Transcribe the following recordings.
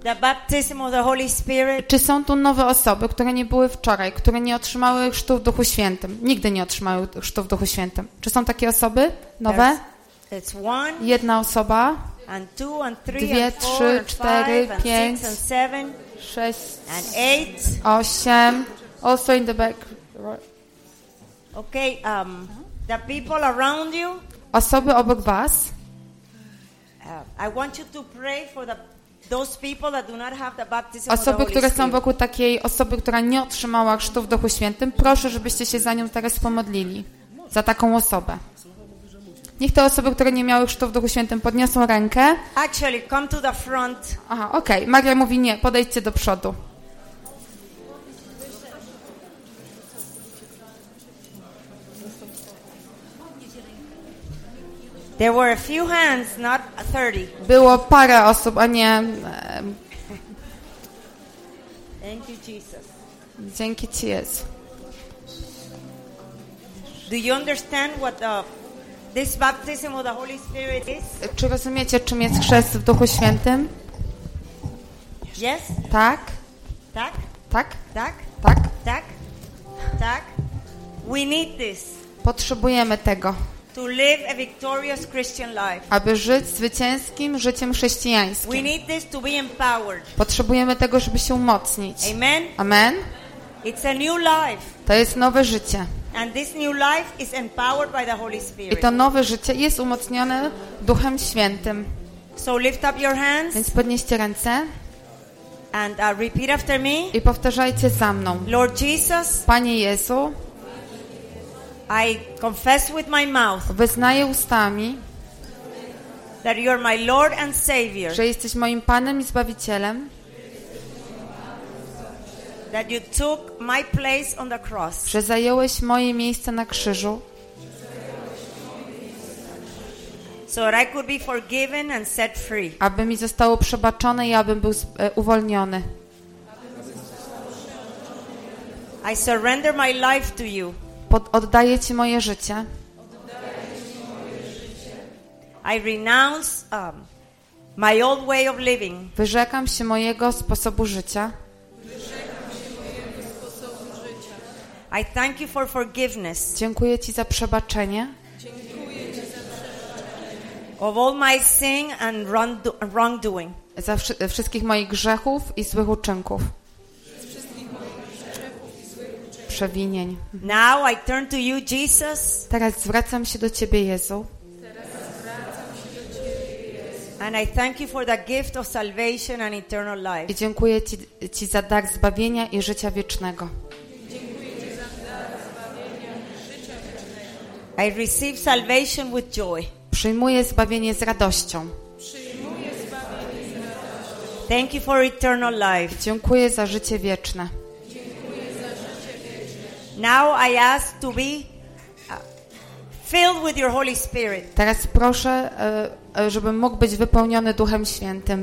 the baptism of the Holy Spirit? Czy są tu nowe osoby, które nie były wczoraj, które nie otrzymały chrztu w Duchu Świętym? Nigdy nie otrzymały chrztu w Duchu Świętym. Czy są takie osoby nowe? It's one, Jedna osoba, and two, and three, dwie, and four, trzy, and cztery, five, and pięć, six, and seven, 6, and 8. 8. Also in the back. Okay, the people around you, Osoby obok was. I want you to pray for those people that do not have the baptism of the Osoby, Holy które są Spirit. wokół takiej osoby, która nie otrzymała chrztu w Duchu Świętym, proszę, żebyście się za nią teraz pomodlili. Za taką osobę. Niech te osoby, które nie miały chrztu w Duchu Świętym, podniosą rękę. Actually, come to the front. Aha, okej. Maria mówi nie, podejdźcie do przodu. There were a few hands, not 30. Było parę osób, a nie... Thank you, Jesus. Dzięki Ci, Jezu. Do you understand what this baptism of the Holy Spirit is? Czy rozumiecie, czym jest chrzest w Duchu Świętym? Yes? Tak? Tak? Tak? Tak? Tak? Tak? Tak? We need this Potrzebujemy tego, to live a victorious Christian life. aby żyć zwycięskim życiem We chrześcijańskim. need this to be empowered. Potrzebujemy tego, żeby się umocnić. Amen? Amen? It's a new life. To jest nowe życie. And this new life is empowered by the Holy I Spirit. to nowe życie jest umocnione Duchem Świętym. So lift up your hands Więc podnieście ręce and repeat after me. i powtarzajcie za mną. Lord Jesus, Panie Jezu, I confess with my mouth wyznaję ustami, that you are my Lord and Savior, że jesteś moim Panem i Zbawicielem, that you took my place on the cross, że zająłeś moje miejsce na krzyżu, so that I could be forgiven and set free. aby mi zostało przebaczone i abym był uwolniony. I surrender my life to you. Oddaję Ci moje życie. I renounce my old way of living. Wyrzekam się mojego sposobu życia. I thank you for forgiveness Dziękuję Ci za przebaczenie of all my sin and wrongdoing. za wszystkich moich grzechów i złych uczynków. Przewinień. Now I turn to you, Jesus, Teraz zwracam się do Ciebie, Jezu. and I thank you for the gift of salvation and eternal life. I dziękuję Ci za dar zbawienia i życia wiecznego. I receive salvation with joy. Przyjmuję zbawienie z radością. Thank you for eternal life. Dziękuję za życie wieczne. Now I ask to be filled with your Holy Spirit. Teraz proszę, żebym mógł być wypełniony Duchem Świętym.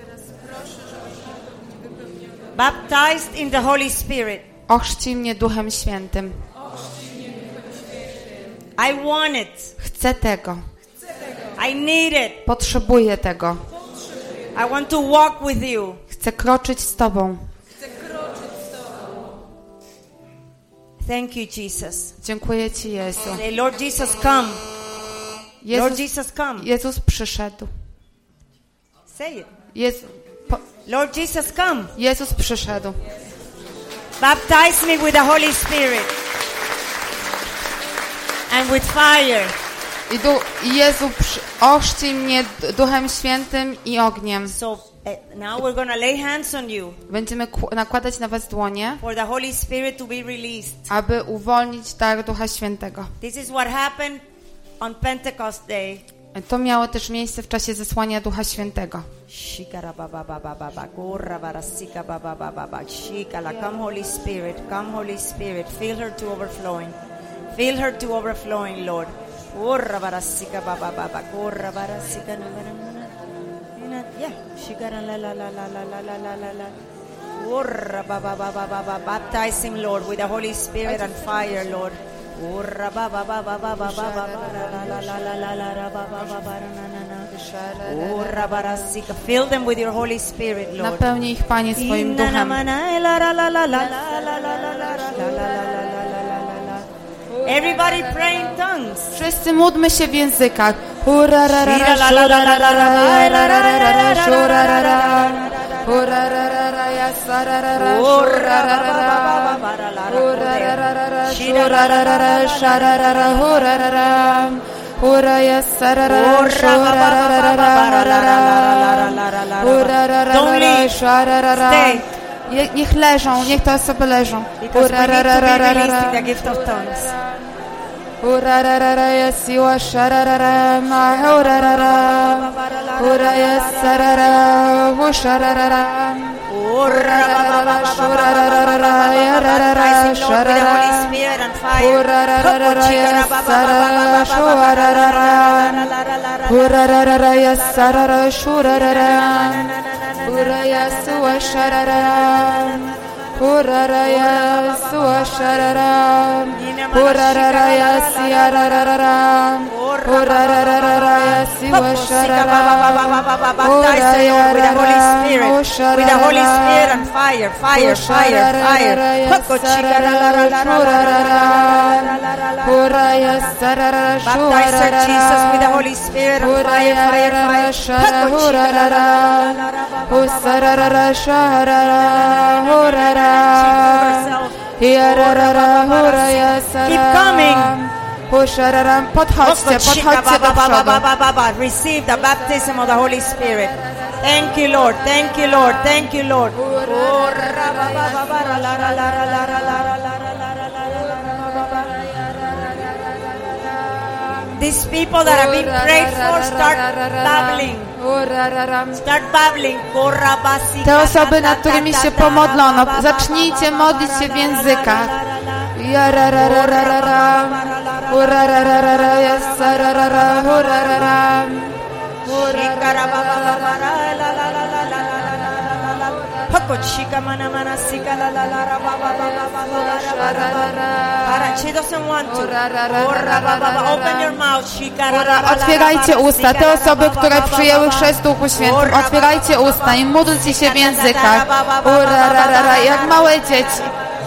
Baptized in the Holy Spirit. Ochrzcij mnie Duchem Świętym. I want it. Chcę tego. I need it. Potrzebuję tego. I want to walk with you. Chcę kroczyć z Tobą. Thank you, Jesus. Dziękuję Ci, Jezu. Say, Lord Jesus, come. Lord Jesus, come. Jezus przyszedł. Say it. Lord Jesus, come. Jezus przyszedł. Baptize me with the Holy Spirit and with fire. Jezu, ochrzcij mnie Duchem Świętym i ogniem. So now we're going to lay hands on you. Będziemy nakładać na was dłonie, for the Holy Spirit to be released. Aby uwolnić dar Ducha Świętego. This is what happened on Pentecost Day. To miało też miejsce w czasie zesłania Ducha Świętego. Come Holy Spirit, come Holy Spirit, fill her to overflowing. Fill her to overflowing, Lord. Baptize him, Lord, with the Holy Spirit and fire, Lord. Fill them with your Holy Spirit, Lord. Napełnij ich, Panie, swoim duchem. Everybody pray in tongues. Wszyscy módlmy się w językach. Stay. Niech leżą, niech te osoby leżą. Because we need to be releasing the gift of tongues. With the Holy Spirit and fire, fire, fire, fire. Baptize her, Jesus, with the Holy Spirit and fire, fire, fire. Keep coming. Podchodźcie do przodu. Receive the baptism of the Holy Spirit. Thank you, Lord. Thank you, Lord. Thank you, Lord. These people that have been prayed for, start babbling. Start babbling. Te osoby, nad którymi się pomodlono, zacznijcie modlić się w językach. She doesn't want to. Open your mouth. Otwierajcie usta. Te osoby, które przyjęły chrzest w Duchu Świętym, otwierajcie usta i módlcie się w językach. Jak małe dzieci.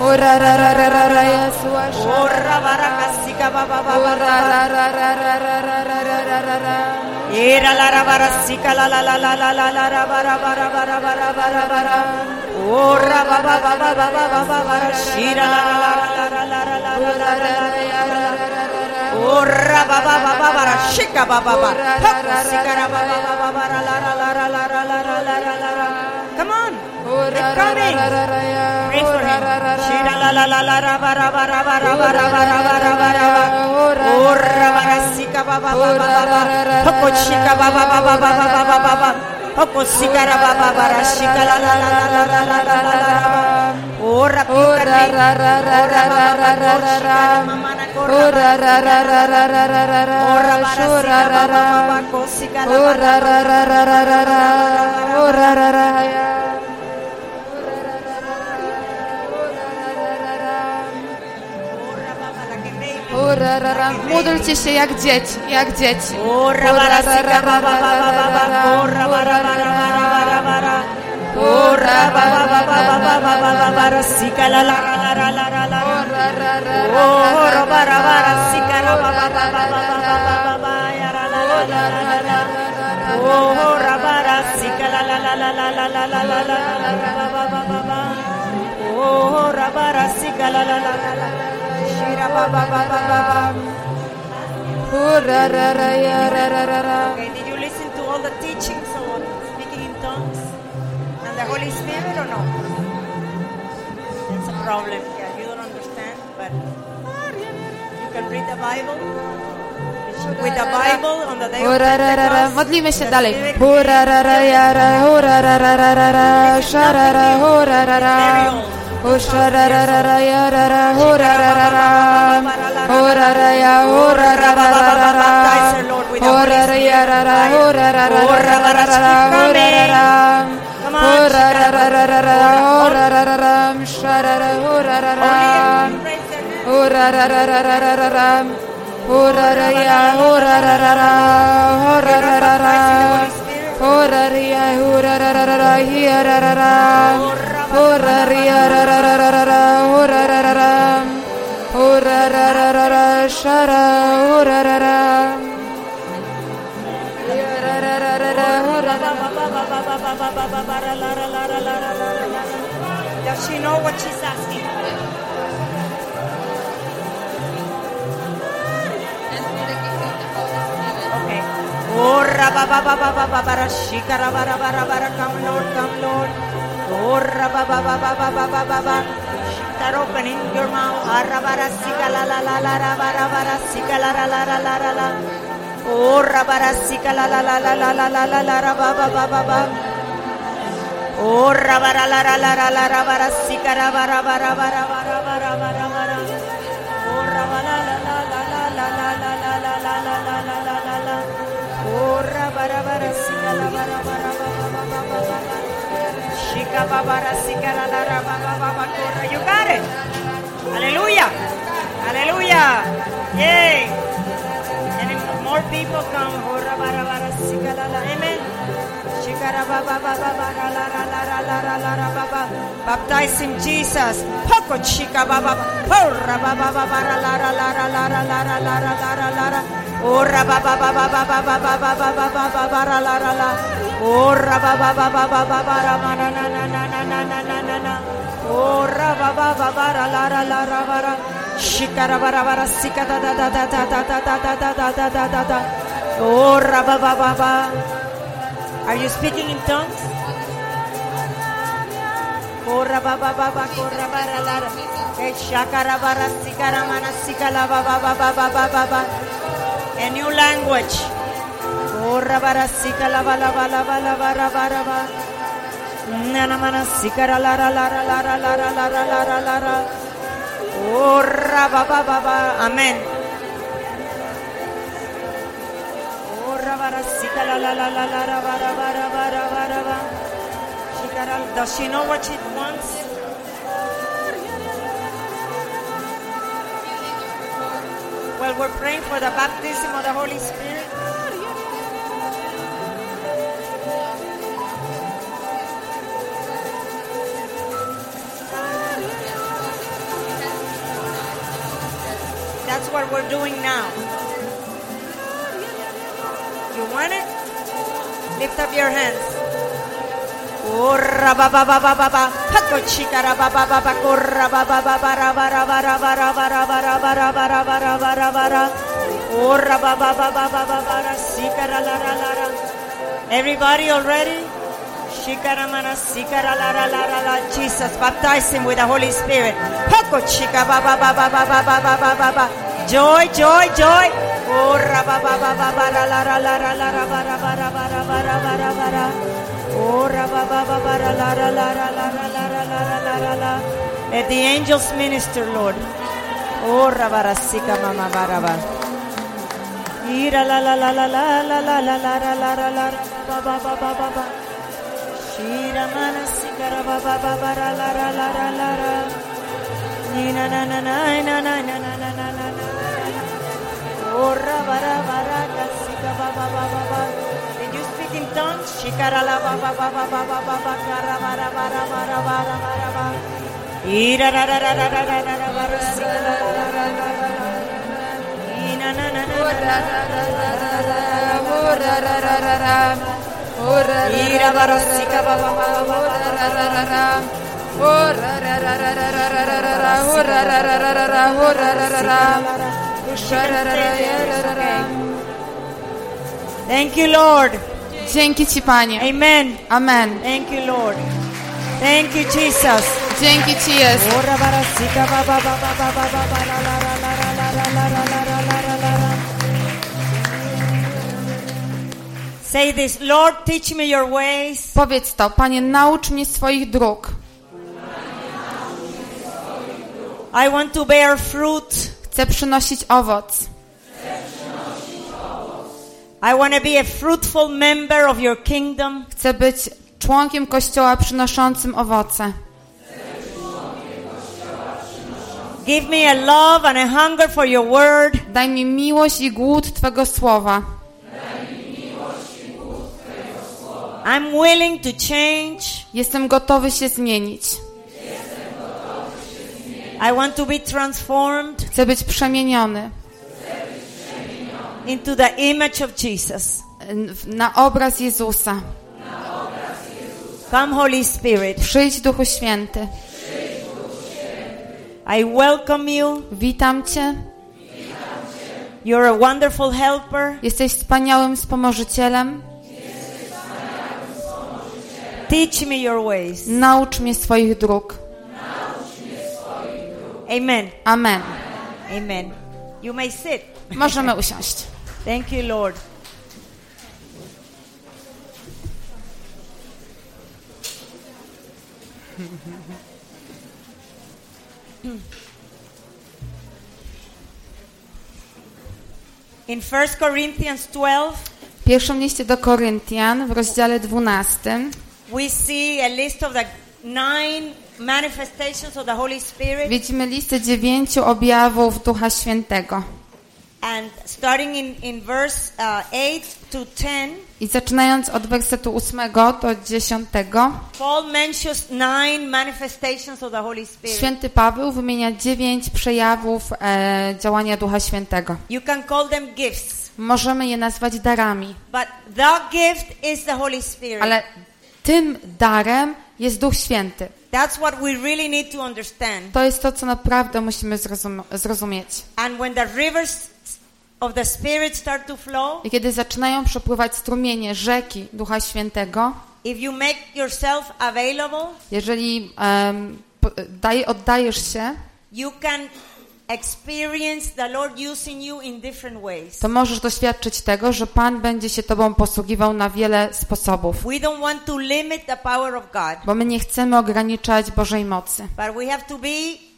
Come on. It's coming. Pray for him. Módlcie się jak dzieci, jak dzieci. Okay, did you listen to all the teachings on speaking in tongues and the Holy Spirit or no? That's a problem. Yeah, you don't understand, but you can read the Bible. With the Bible on the day of Pentecost. Modlimy się dalej. Hurarararararara. Huraraya, hurararara, hurararara. Hurariya, hurararara, hiararara. Hurariya, rarararara, hurararara. Hurarararara, shara, hurarara. Does she know what she's asking? Okay. Oh, rababababababara, shikarabarabarabara, come Lord, come Lord. Oh, rabababababababa. Start opening your mouth. Arabara, sikalalalala, sikalalalala. Oh, rabara, sikalalalala, rabababababa. Oh, rabara, la, la, la, la, la, rabara, sikarabara, bara, bara, bara, bara, bara, bara. Oh, rabara, la, la, la, la, la, la, la, la, la, la, la, la, la, la, la. Oh, rabara, bara, sikalabara, bara, bara, bara, bara, bara. Shikabara, sikalalala, bara, bara, bara. You got it. Hallelujah. Hallelujah. Yay. And if more people come, oh, rabara, bara, sikalala. Amen. Baptize him, Jesus. Are you speaking in tongues? Korra baba baba korra bara lara. Shakara bara sikara mana sikala baba baba baba baba. A new language. Korra bara sikala bala bala bala bara bara bara. Nana mana sikara lara lara lara lara lara lara lara. Korra baba baba. Amen. Does she know what she wants? Well, we're praying for the baptism of the Holy Spirit. That's what we're doing now. You want it? Lift up your hands. Corra ba ba ba ba ba ba. Hako chikara ba ba ba ba. Corra ba ba ba ba ra ba ra ba ra ba ra ba ra ba ra ba ra ba ra ba ra ba ra ba ra. Corra ba ba ba ba ba ba ba ra. Sikara la la la la. Everybody already? Shikara mana sikara la la la la la. Jesus, baptize him with the Holy Spirit. Hako chika ba ba ba ba ba ba ba ba ba ba ba. Joy, joy, joy. Corra ba ba ba ba ba la la la la la la ba ra ba ra ba ra ba ra ba ra ba ra. Corra ba ba ba ba la la la la la la la la la la la. Let the angels minister, Lord. Corra ba ra sika mama ba ra ba. Ira la la la la la la la la la la la la ba ba ba ba ba ba. Shira mana sika ra ba ba ba ba la la la la la la. Ni na na na na na na na na na na na. Orra bara bara kasika ba ba ba ba ba. Did you speak in tongues? Shikara la ba ba ba ba ba ba ba ba kara bara bara bara bara bara ba. Ira ra ra ra ra ra ra ra bara sika la la la la la. Ina na na na na ra ra ra ra ra ra ra ra ra ra. Orra ira bara sika ba ba ba ba ra ra ra ra ra. Orra ra ra ra ra ra ra ra ra. Orra ra ra ra ra ra. Orra ra ra ra. Thank you, Lord. Dzięki Ci, Panie. Amen. Amen. Thank you, Lord. Thank you, Jesus. Dzięki Ci, Jezu. Say this, Lord, teach me your ways. Powiedz to, Panie, naucz mnie swoich dróg. I want to bear fruit. Chcę przynosić owoc. I want to be a fruitful member of your kingdom. Chcę być członkiem Kościoła przynoszącym owoce. Give me a love and a hunger for your word. Daj mi miłość i głód Twego słowa. I'm willing to change. Jestem gotowy się zmienić. I want to be transformed Chcę być przemieniony into the image of Jesus. na obraz Jezusa. Come, Holy Spirit. Przyjdź, Duchu Święty. I welcome you. Witam Cię. You're a wonderful helper. Jesteś wspaniałym wspomożycielem. Teach me your ways. Naucz mnie swoich dróg. Amen. Amen. Amen. You may sit. Możemy usiąść. Thank you, Lord. In 1 Corinthians 12, W pierwszym liście do Koryntian w rozdziale 12 we see a list of the 9 manifestations of the Holy Spirit. widzimy listę 9 objawów Ducha Świętego. And starting in verse 8 to 10, I zaczynając od wersetu 8 do 10, Paul mentions 9 manifestations of the Holy Spirit. święty Paweł wymienia 9 przejawów działania Ducha Świętego. You can call them gifts, Możemy je nazwać darami, but the gift is the Holy Spirit. ale tym darem jest Duch Święty. That's what we really need to understand. To jest to, co naprawdę musimy zrozumieć. And when the rivers of the Spirit start to flow, I kiedy zaczynają przepływać strumienie, rzeki Ducha Świętego, if you make yourself available, jeżeli oddajesz się, you can experience the Lord using you in different ways. to możesz doświadczyć tego, że Pan będzie się Tobą posługiwał na wiele sposobów. We don't want to limit the power of God, Bo my nie chcemy ograniczać Bożej mocy, but we have to be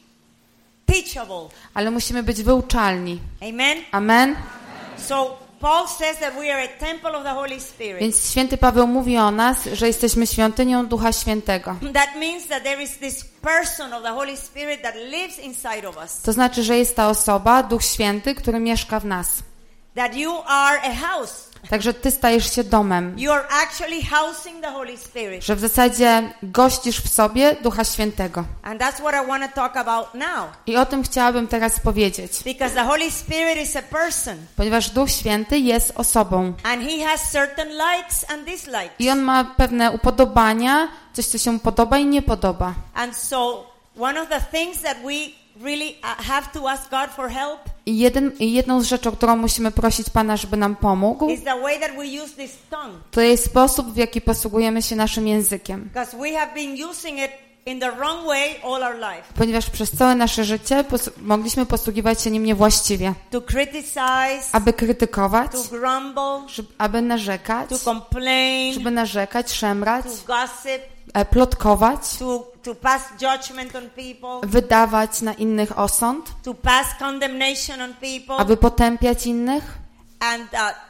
teachable. ale musimy być wyuczalni. Amen? Amen? So Paul says that we are a temple of the Holy Spirit. Więc święty Paweł mówi o nas, że jesteśmy świątynią Ducha Świętego. That means that there is this person of the Holy Spirit that lives inside of us. To znaczy, że jest ta osoba, Duch Święty, który mieszka w nas. That you are a house. Także Ty stajesz się domem. You are actually housing the Holy Spirit. Że w zasadzie gościsz w sobie Ducha Świętego. And that's what I want to talk about now. I o tym chciałabym teraz powiedzieć. Because the Holy Spirit is a person. Ponieważ Duch Święty jest osobą. And he has certain likes and dislikes. I on ma pewne upodobania, coś, co się podoba i nie podoba. And so one of the things that we really have to ask God for help I jedną z rzeczy, o którą musimy prosić Pana, żeby nam pomógł, is the way that we use this tongue. to jest sposób, w jaki posługujemy się naszym językiem. Because we have been using it in the wrong way all our life. Ponieważ przez całe nasze życie mogliśmy posługiwać się nim niewłaściwie. To criticize, Aby krytykować, to grumble, aby narzekać, to complain, żeby narzekać, szemrać, to gossip, plotkować, to pass judgment on people, wydawać na innych osąd, to pass condemnation on people. aby potępiać innych. And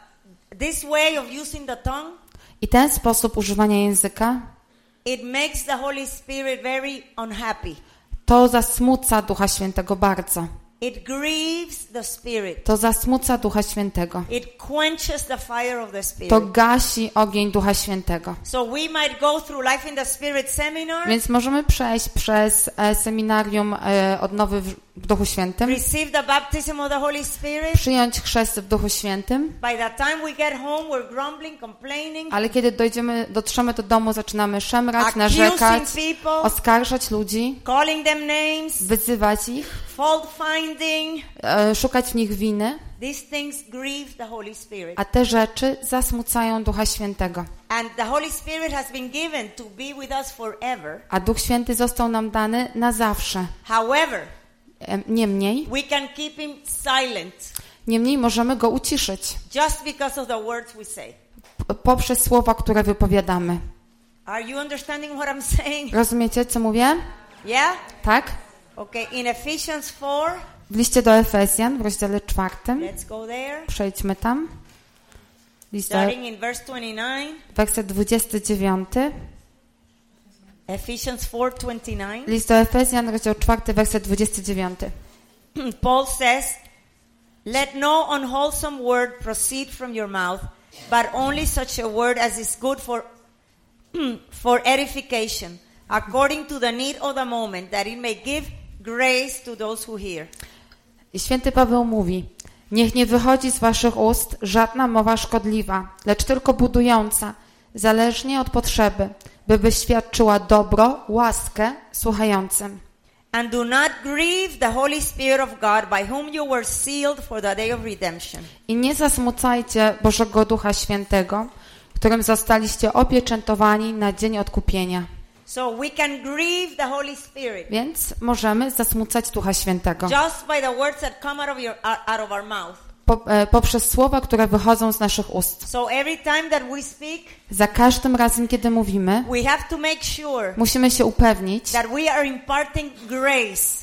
this way of using the tongue, I ten sposób używania języka, it makes the Holy Spirit very unhappy. to zasmuca Ducha Świętego bardzo. It grieves the Spirit. To zasmuca Ducha Świętego. It quenches the fire of the Spirit. To gasi ogień Ducha Świętego. So we might go through Life in the Spirit seminar, Więc możemy przejść przez seminarium odnowy w Duchu Świętym, receive the baptism of the Holy Spirit. przyjąć chrzest w Duchu Świętym, By the time we get home, we're grumbling, complaining, ale kiedy dotrzemy do domu, zaczynamy szemrać, accusing narzekać, people, oskarżać ludzi, calling them names, wyzywać ich, fault finding. szukać w nich winy, These things grieve the Holy Spirit. a te rzeczy zasmucają Ducha Świętego. And the Holy Spirit has been given to be with us forever. A Duch Święty został nam dany na zawsze. However, Niemniej możemy go uciszyć just because of the words we say. Poprzez słowa, które wypowiadamy. Are you understanding what I'm saying? Rozumiecie, co mówię? Yeah? Tak? Okay, in Ephesians 4, W liście do Efezjan, w rozdziale 4, let's go there. przejdźmy tam. Starting in verse 29. Werset 29. Ephesians 4:29. List do Efezjan, rozdział 4, werset 29. Paul says, let no unwholesome word proceed from your mouth, but only such a word as is good for edification, according to the need of the moment, that it may give grace to those who hear. I święty Paweł mówi, niech nie wychodzi z waszych ust żadna mowa szkodliwa, lecz tylko budująca, zależnie od potrzeby, by wyświadczyła dobro, łaskę słuchającym. And do not grieve the Holy Spirit of God, by whom you were sealed for the day of redemption. I nie zasmucajcie Bożego Ducha Świętego, którym zostaliście opieczętowani na dzień odkupienia. So we can grieve the Holy Spirit. Więc możemy zasmucać Ducha Świętego. Just by the words that come out of our mouth. Poprzez słowa, które wychodzą z naszych ust. So every time that we speak, za każdym razem, kiedy mówimy, we have to make sure musimy się upewnić, that we are imparting grace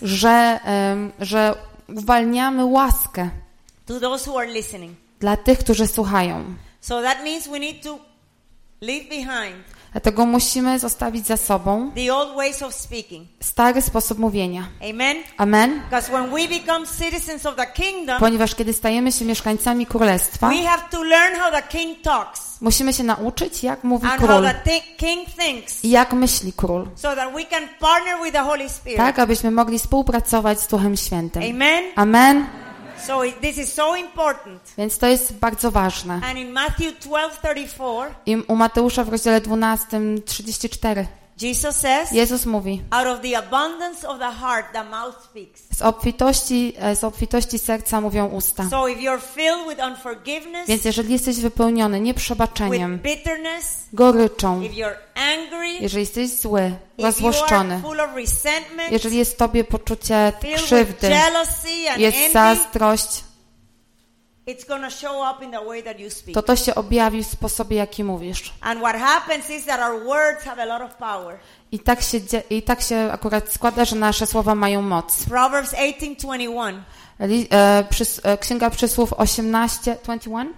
że uwalniamy łaskę to those who are listening. Dla tych, którzy słuchają. So that means we need to leave behind Dlatego musimy zostawić za sobą the old ways of speaking. Stary sposób mówienia. Amen. Amen. Because when we become citizens of the kingdom, ponieważ kiedy stajemy się mieszkańcami królestwa, we have to learn how the king talks. Musimy się nauczyć, jak mówi and król. How the king thinks. I jak myśli król. So that we can partner with the Holy Spirit. Tak, abyśmy mogli współpracować z Duchem Świętym. Amen. Amen. So this is so important. Więc to jest bardzo ważne. And in Matthew 12:34, i u Mateusza w rozdziale 12:34 Jezus mówi: out of the abundance of the heart the mouth speaks. Z obfitości serca mówią usta. So if you're filled with unforgiveness, więc jeżeli jesteś wypełniony nieprzebaczeniem, with bitterness, goryczą, if you're angry, jeżeli jesteś zły, rozłoszczony, full of resentment, jeżeli jest w tobie poczucie krzywdy, jest zazdrość, it's gonna show up in the way that you speak. to się objawi w sposobie, jaki mówisz. And what happens is that our words have a lot of power. I tak się akurat składa, że nasze słowa mają moc. Proverbs 18:21. Księga Przysłów 18:21.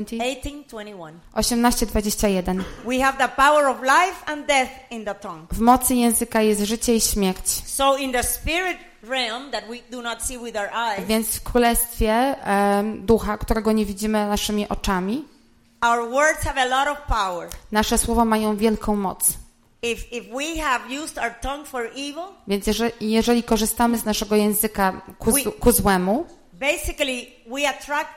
18:21. We have the power of life and death in the tongue. W mocy języka jest życie i śmierć. So in the spirit realm that we do not see with our eyes. Więc w królestwie ducha, którego nie widzimy naszymi oczami, our words have a lot of power. Nasze słowa mają wielką moc. If we have used our tongue for evil, więc jeżeli korzystamy z naszego języka ku złemu, basically we attract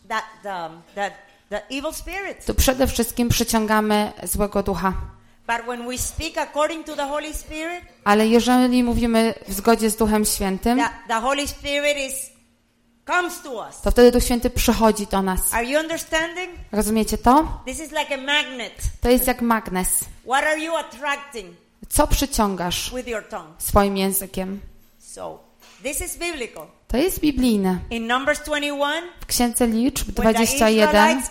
the evil spirit. To przede wszystkim przyciągamy złego ducha. But when we speak according to the Holy Spirit, ale jeżeli mówimy w zgodzie z Duchem Świętym, the Holy Spirit comes to us. To wtedy Duch Święty przychodzi do nas. Are you understanding? Rozumiecie to? This is like a magnet. To jest jak magnes. What are you attracting? Co przyciągasz with your tongue? Swoim językiem? So, this is biblical. To jest biblijne. In Numbers 21, w Księdze Liczb 21,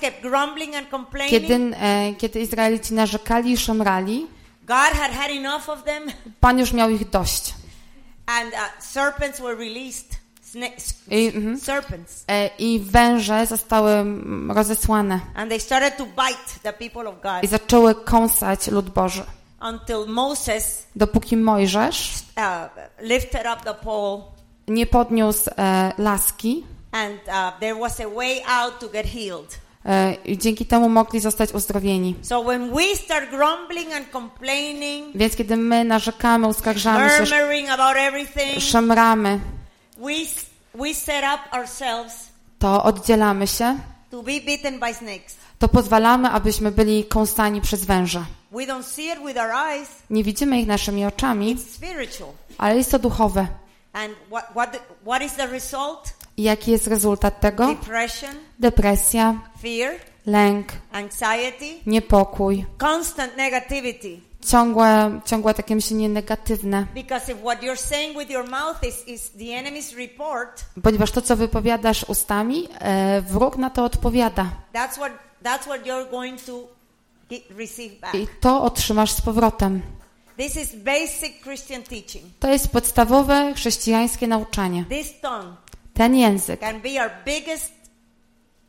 kiedy Izraelici narzekali i szemrali, Pan już miał ich dość. And serpents were released. I węże zostały rozesłane. And they started to bite the people of God. I zaczęły kąsać lud Boży. Until Moses, dopóki Mojżesz lifted up the pole, nie podniósł laski, and there was a way out to get healed. I dzięki temu mogli zostać uzdrowieni. So when we start grumbling and complaining, więc kiedy my narzekamy, uskarżamy się, szemramy, we set up ourselves to oddzielamy się, to be bitten by snakes. To pozwalamy, abyśmy byli kąsani przez węża. We don't see it with our eyes. Nie widzimy ich naszymi oczami, It's spiritual. Ale jest to duchowe. And what is the result? I jaki jest rezultat tego? Depresja, fear, lęk, anxiety, niepokój, constant negativity. Ciągłe takie myślenie negatywne. Because if what you're saying with your mouth is the enemy's report, ponieważ to, co wypowiadasz ustami, wróg na to odpowiada. That's what you're going to receive back. I to otrzymasz z powrotem. This is basic Christian teaching. To jest podstawowe chrześcijańskie nauczanie. This tongue ten język can be our biggest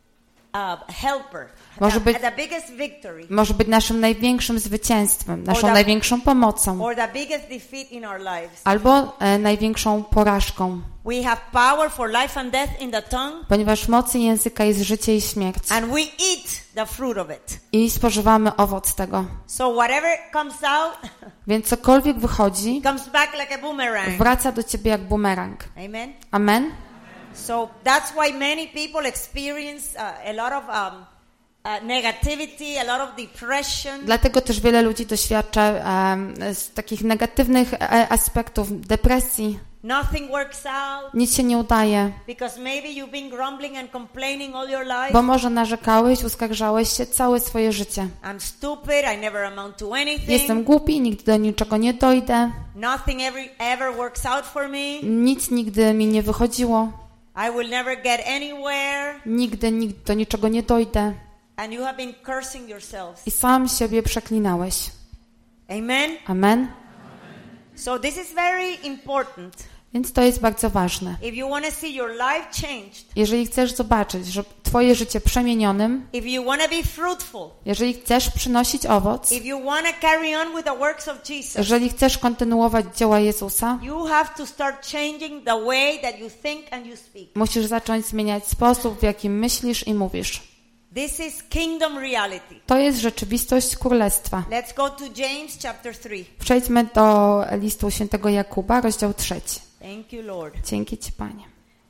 helper. Może być- The biggest victory. Może być naszym największym zwycięstwem, naszą największą pomocą, Or the biggest defeat in our lives. albo największą porażką, We have power for life and death in the tongue, ponieważ w mocy języka jest życie i śmierć. and we eat the fruit of it. I spożywamy owoc tego. So whatever comes out Więc cokolwiek wychodzi, comes back like a boomerang. wraca do ciebie jak bumerang. Amen. Amen? So that's why many people experience a lot of negativity, a lot of depression. Dlatego też wiele ludzi doświadcza z takich negatywnych aspektów depresji. Nothing works out Nic się nie udaje, because maybe you've been grumbling and complaining all your life. bo może narzekałeś, uskarżałeś się całe swoje życie. I'm stupid, I never amount to anything. Jestem głupi, nigdy do niczego nie dojdę. Nothing ever works out for me. Nic nigdy mi nie wychodziło. I will never get anywhere. Nigdy do niczego nie dojdę. And you have been cursing yourselves. I sam siebie przeklinałeś. Amen. Amen? So this is very important. Więc to jest bardzo ważne. If you want to see your life changed, Jeżeli chcesz zobaczyć, że twoje życie przemienionym, if you want to be fruitful, jeżeli chcesz przynosić owoc, if you want to carry on with the works of Jesus, jeżeli chcesz kontynuować dzieła Jezusa, you have to start changing the way that you think and you speak. musisz zacząć zmieniać sposób, w jakim myślisz i mówisz. This is kingdom reality. To jest rzeczywistość Królestwa. Let's go to James chapter 3. Przejdźmy do listu świętego Jakuba, rozdział 3. Thank you, Lord. Dzięki Ci, Panie.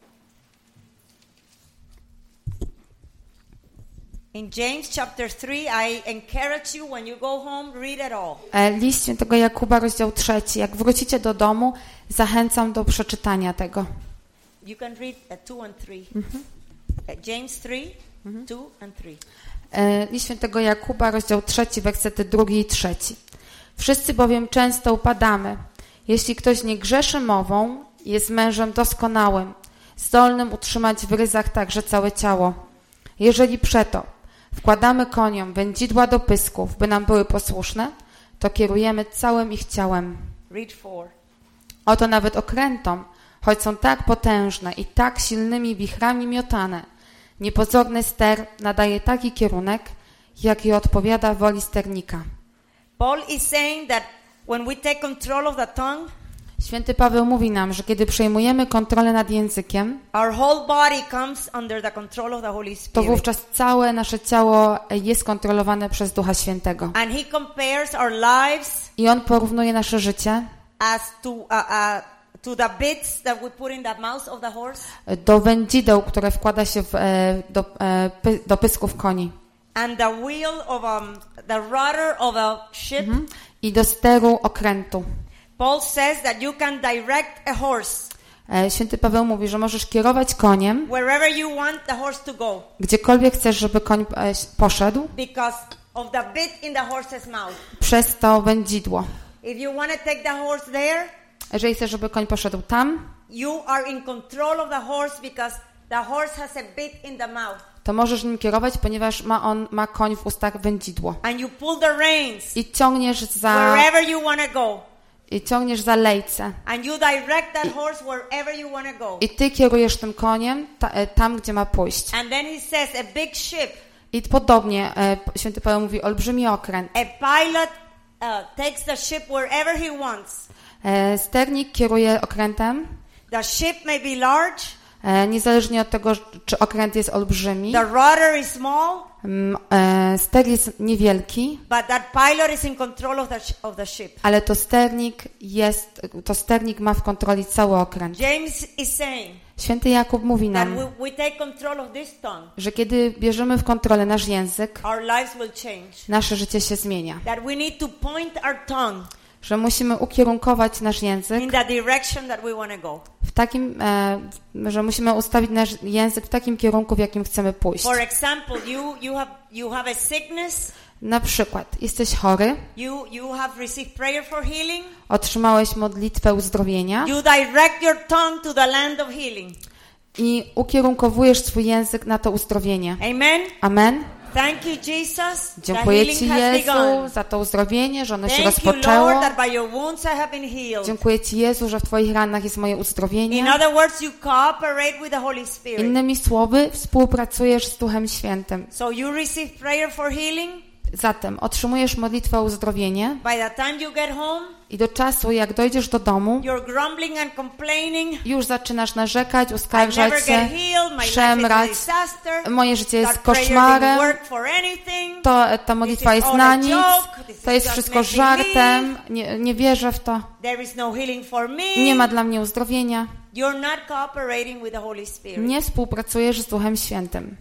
In James chapter 3, I encourage you when you go home, read it all. List świętego Jakuba, rozdział 3. Jak wrócicie do domu, zachęcam do przeczytania tego. You can read 2 and 3. James 3, 2 and 3. List świętego Jakuba, rozdział 3, wersety 2 i 3. Wszyscy bowiem często upadamy. Jeśli ktoś nie grzeszy mową, jest mężem doskonałym, zdolnym utrzymać w ryzach także całe ciało. Jeżeli przeto wkładamy koniom wędzidła do pysków, by nam były posłuszne, to kierujemy całym ich ciałem. Read 4. Oto nawet okrętom, choć są tak potężne i tak silnymi wichrami miotane, niepozorny ster nadaje taki kierunek, jaki odpowiada woli sternika. Paul is saying that when we take control of the tongue, Święty Paweł mówi nam, że kiedy przejmujemy kontrolę nad językiem, our whole body comes under the control of the Holy to Spirit. wówczas całe nasze ciało jest kontrolowane przez Ducha Świętego. And he compares our lives I on porównuje nasze życie as to the bits that we put in the mouth of the horse do wędzideł, które wkłada się do pysków koni and the wheel of the rudder of a ship. i do steru okrętu. Paul says that you can direct a horse Święty Paweł mówi, że możesz kierować koniem, wherever you want the horse to go gdziekolwiek chcesz, żeby koń poszedł, because of the bit in the horse's mouth. przez to wędzidło. If you want to take the horse there, Jeżeli chcesz, żeby koń poszedł tam, you are in control of the horse because the horse has a bit in the mouth. to możesz nim kierować, ponieważ ma koń w ustach wędzidło. And you pull the reins I ciągniesz wherever you want to go. za lejce. And you direct that horse wherever you want to go. I ty kierujesz tym koniem tam, gdzie ma pójść. And then he says a big ship. I podobnie Święty Paweł mówi, olbrzymi okręt. A pilot takes the ship wherever he wants. Sternik kieruje okrętem, The ship may be large. niezależnie od tego, czy okręt jest olbrzymi. The rudder is small. Ster jest niewielki, But that pilot is in control of the ship. ale to sternik ma w kontroli cały okręt. James is saying Święty Jakub mówi that nam, we take control of this tongue, że kiedy bierzemy w kontrolę nasz język, our lives will change. nasze życie się zmienia. That we need to point our tongue Że musimy ukierunkować nasz język in the direction that we want to go. w takim, że musimy ustawić nasz język w takim kierunku, w jakim chcemy pójść. For example, you have a sickness. Na przykład, jesteś chory, You have received prayer for healing. otrzymałeś modlitwę uzdrowienia You direct your tongue to the land of healing. i ukierunkowujesz swój język na to uzdrowienie. Amen. Amen. Thank you, Jesus. Dziękuję The Ci, healing has Jezu, begun. za to uzdrowienie, że ono się Thank you, rozpoczęło. Lord, that by your wounds I have been healed. Dziękuję Ci, Jezu, że w Twoich ranach jest moje In uzdrowienie. other words, you cooperate with the Holy Spirit. Innymi słowy, współpracujesz z Duchem Świętym. So you receive prayer for healing. Zatem otrzymujesz modlitwę o uzdrowienie By the time you get home, i do czasu, jak dojdziesz do domu, you're grumbling and complaining. już zaczynasz narzekać, I uskarżać never się, get healed. My life is a szemrać. disaster. Moje życie jest That prayer didn't koszmarem, work for anything. ta modlitwa This is jest all na a nic, joke. This to is jest just wszystko make żartem, nie wierzę w to, There is no healing for me. nie ma dla mnie uzdrowienia. You're not cooperating with the Holy Spirit. Nie współpracujesz z Duchem Świętym.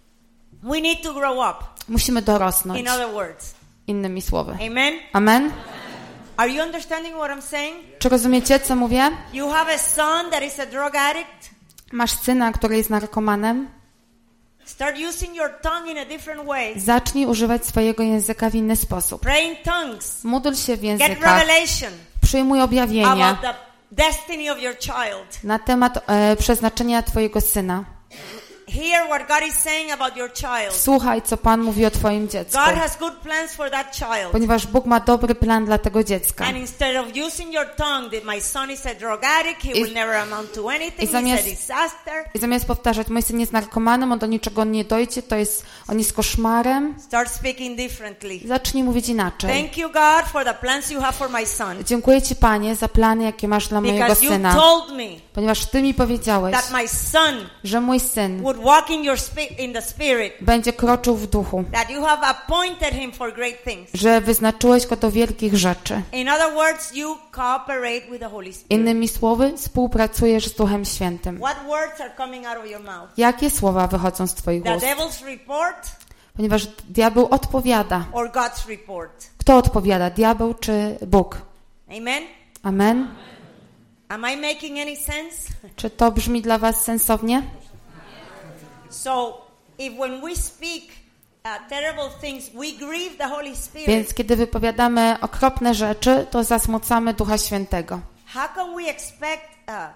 We need to grow up. Musimy dorosnąć, In other words. innymi słowy. Amen. Amen? Are you understanding what I'm saying? Czy rozumiecie, co mówię? You have a son that is a drug addict. Masz syna, który jest narkomanem. Start using your tongue in a different way. Zacznij używać swojego języka w inny sposób. Pray in tongues. Módl się w Get językach. revelation Przyjmuj objawienie about the destiny of your child. na temat przeznaczenia Twojego syna. Hear what God is saying about your child. Słuchaj, co Pan mówi o Twoim dziecku. God has good plans for that child. Ponieważ Bóg ma dobry plan dla tego dziecka. And instead of using your tongue that my son is a drug addict, he will never amount to anything, he's a disaster. I zamiast powtarzać, mój syn jest narkomanem, on do niczego nie dojdzie, on jest koszmarem, Start speaking differently. zacznij mówić inaczej. Thank you, God, for the plans you have for my son. Dziękuję Ci, Panie, za plany, jakie masz dla mojego Because you syna. told me Ponieważ Ty mi powiedziałeś, that my son że mój syn would walk in the spirit, będzie kroczył w duchu, that you have appointed him for great things. że wyznaczyłeś go do wielkich rzeczy. In other words, you cooperate with the Holy Spirit. Innymi słowy, współpracujesz z Duchem Świętym. What words are coming out of your mouth? Jakie słowa wychodzą z Twoich The ust? devil's report Ponieważ diabeł odpowiada. or God's report? Kto odpowiada, diabeł czy Bóg? Amen? Amen? Am I making any sense? Czy to brzmi dla Was sensownie? So, if when we speak terrible things, we grieve the Holy Spirit. Więc kiedy wypowiadamy okropne rzeczy, to zasmucamy Ducha Świętego. How can we expect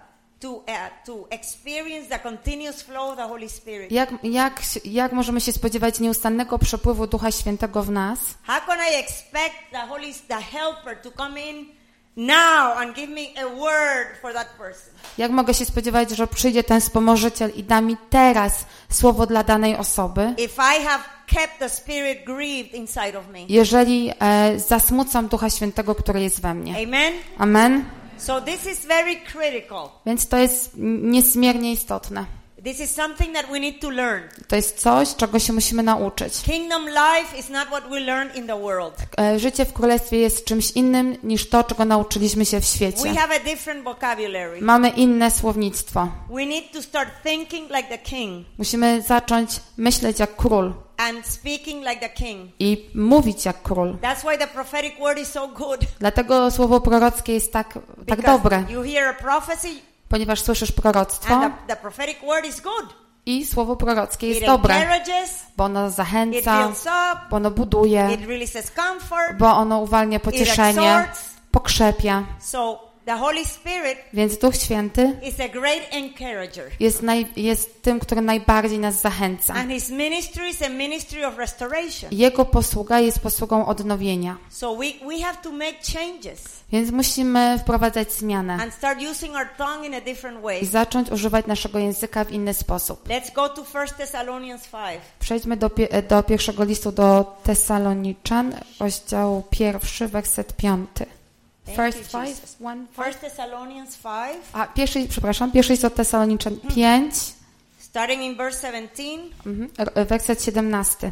to experience the continuous flow of the Holy Spirit? Jak możemy się spodziewać nieustannego przepływu Ducha Świętego w nas? How can I expect the helper to come in now and give me a word for that person? Jak mogę się spodziewać, że przyjdzie ten wspomożyciel i da mi teraz słowo dla danej osoby, If I have kept the Spirit grieved inside of me? jeżeli zasmucam Ducha Świętego, który jest we mnie? Amen? Amen? So this is very critical. Więc to jest niezmiernie istotne. This is something that we need to learn. To jest coś, czego się musimy nauczyć. Kingdom life is not what we learn in the world. Życie w Królestwie jest czymś innym niż to, czego nauczyliśmy się w świecie. We have a different vocabulary. Mamy inne słownictwo. We need to start thinking like the king Musimy zacząć myśleć jak król and speaking like the king. i mówić jak król. That's why the prophetic word is so good. Dlatego słowo prorockie jest tak dobre, You hear a prophecy ponieważ słyszysz proroctwo and the prophetic word is good. i słowo prorockie jest It dobre, encourages, bo ono it zachęca, builds up, bo ono buduje, it releases comfort, bo ono uwalnia it pocieszenie, exhorts. pokrzepia. So the Holy Spirit Więc Duch Święty is a great encourager. jest tym, który najbardziej nas zachęca. And his ministry is a ministry of restoration. Jego posługa jest posługą odnowienia. So we have to make changes Więc musimy wprowadzać zmianę and start using our tongue in a different way. i zacząć używać naszego języka w inny sposób. Let's go to 1 Thessalonians 5. Przejdźmy do pierwszego listu do Tesaloniczan, rozdział 1, werset 5. First 5, 1, 1 Thessalonians 5, pierwszy list do Tesaloniczan 5, starting in verse 17. werset 17.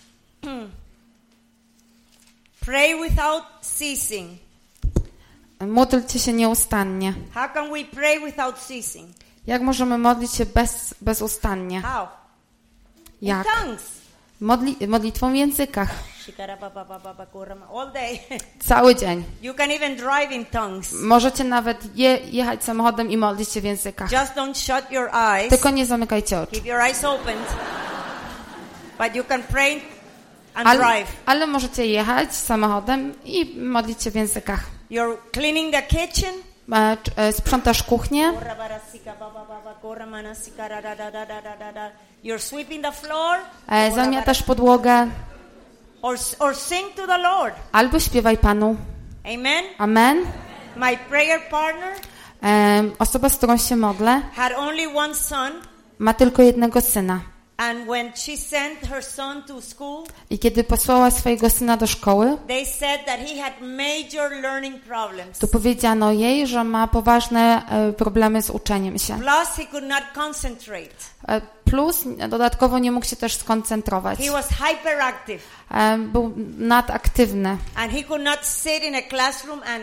Pray without ceasing. Módlcie się nieustannie. How can we pray without ceasing? Jak możemy modlić się bezustannie? How? Jak? In tongues. Modlitwą w językach. All day. Cały dzień. You can even drive in tongues. Możecie nawet jechać samochodem i modlić się w językach. Just don't shut your eyes. Tylko nie zamykajcie oczu. Keep your eyes open. But you can pray and drive. Ale możecie jechać samochodem i modlić się w językach. You're cleaning the kitchen. Sprzątasz kuchnię. You're sweeping the floor. Zamiatasz podłogę. Or sing to the Lord. Albo śpiewaj Panu. Amen. Amen. My prayer partner Osoba, z którą się modlę, had only one son. ma tylko jednego syna. And when she sent her son to school, I kiedy posłała swojego syna do szkoły, they said that he had major learning problems. to powiedziano jej, że ma poważne problemy z uczeniem się. Plus, he could not concentrate. Plus dodatkowo nie mógł się też skoncentrować. He was hyperactive. Był nadaktywny. And he could not sit in a classroom and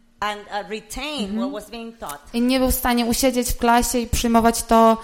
retain what was being taught. I nie był w stanie usiedzieć w klasie i przyjmować to,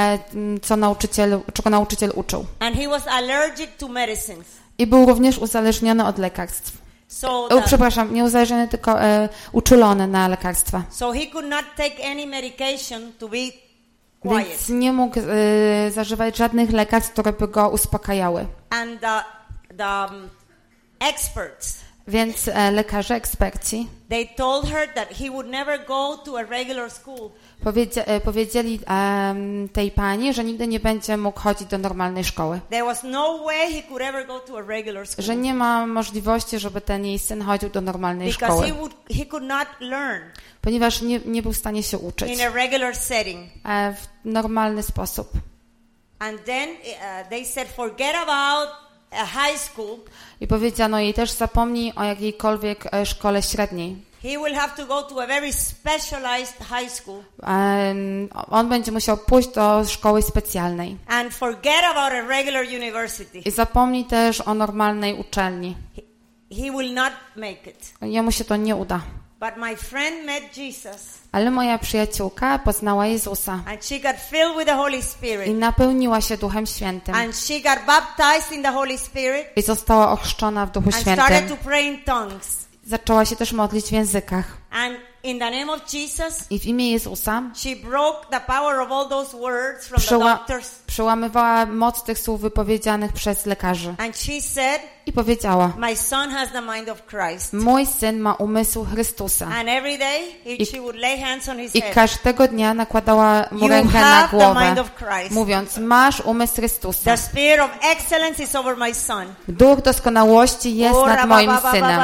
czego nauczyciel uczył. And he was allergic to medicines. I był również uzależniony od lekarstw. Przepraszam, nie uzależniony, tylko uczulony na lekarstwa. So he could not take any medication to be quiet. Więc nie mógł zażywać żadnych lekarstw, które by go uspokajały. And the experts, więc lekarze, eksperci, they told her that he would never go to a regular school. Powiedzieli tej pani, że nigdy nie będzie mógł chodzić do normalnej szkoły. There was no way he could ever go to a regular school. Że nie ma możliwości, żeby ten jej syn chodził do normalnej szkoły. He could not learn. Ponieważ nie był w stanie się uczyć. In a regular setting. W normalny sposób. And then they said forget about a high school. I powiedziano jej też zapomnij o jakiejkolwiek szkole średniej. He will have to go to a very specialized high school. On będzie musiał pójść do szkoły specjalnej. And forget about a regular university. I zapomnij też o normalnej uczelni. He will not make it. Jemu się to nie uda. But my friend met Jesus. Ale moja przyjaciółka poznała Jezusa. And she got filled with the Holy Spirit. I napełniła się Duchem Świętym. And she got baptized in the Holy Spirit. I została ochrzczona w Duchu Świętym. And started to pray in tongues. Zaczęła się też modlić w językach. And in the name of Jesus, i w imię Jezusa she broke the power of all those words from the doctors. Przełamywała moc tych słów wypowiedzianych przez lekarzy. And she said, i powiedziała: My son has the mind of Christ. Mój syn ma umysł Chrystusa. And every day she would lay hands on his head. I każdego dnia nakładała mu rękę na głowę, mówiąc: Masz umysł Chrystusa. The spirit of excellence is over my son. Duch doskonałości jest nad moim synem.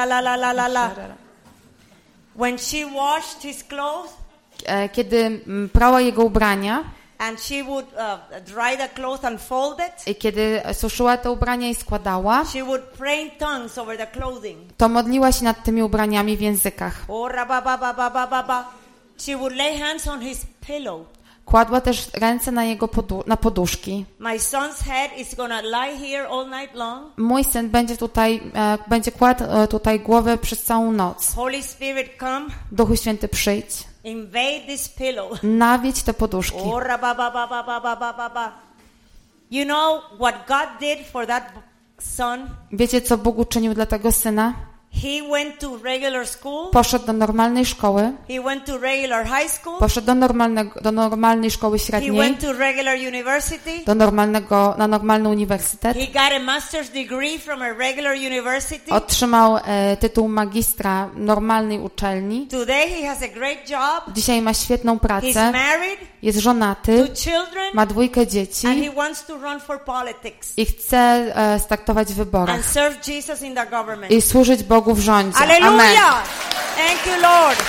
When she washed his clothes, kiedy prała jego ubrania, and she would dry the clothes and fold it, i kiedy suszyła te ubrania i składała, she would pray in tongues over the clothing. To modliła się nad tymi ubraniami w językach. She would lay hands on his pillow. Kładła też ręce na jego poduszki. My son's head is gonna lie here all night long. Mój syn będzie kładł tutaj głowę przez całą noc. Holy Spirit, come. Duchu Święty, przyjdź. Invade this pillow. Nawiedź te poduszki. You know what God did for that son? Wiecie, co Bóg uczynił dla tego syna? He went to regular school. Poszedł do normalnej szkoły. He went to regular high school. Poszedł do normalnej szkoły średniej. He went to regular university. Na normalny uniwersytet. He got a master's degree from a regular university. Otrzymał tytuł magistra normalnej uczelni. Today he has a great job. Dzisiaj ma świetną pracę. He's married. Jest żonaty. 2 children. Ma 2 dzieci. And he wants to run for politics. I chce startować w wyborach. And serve Jesus in the government. I służyć Bogu w rządzie. Hallelujah. Amen. Thank you, Lord.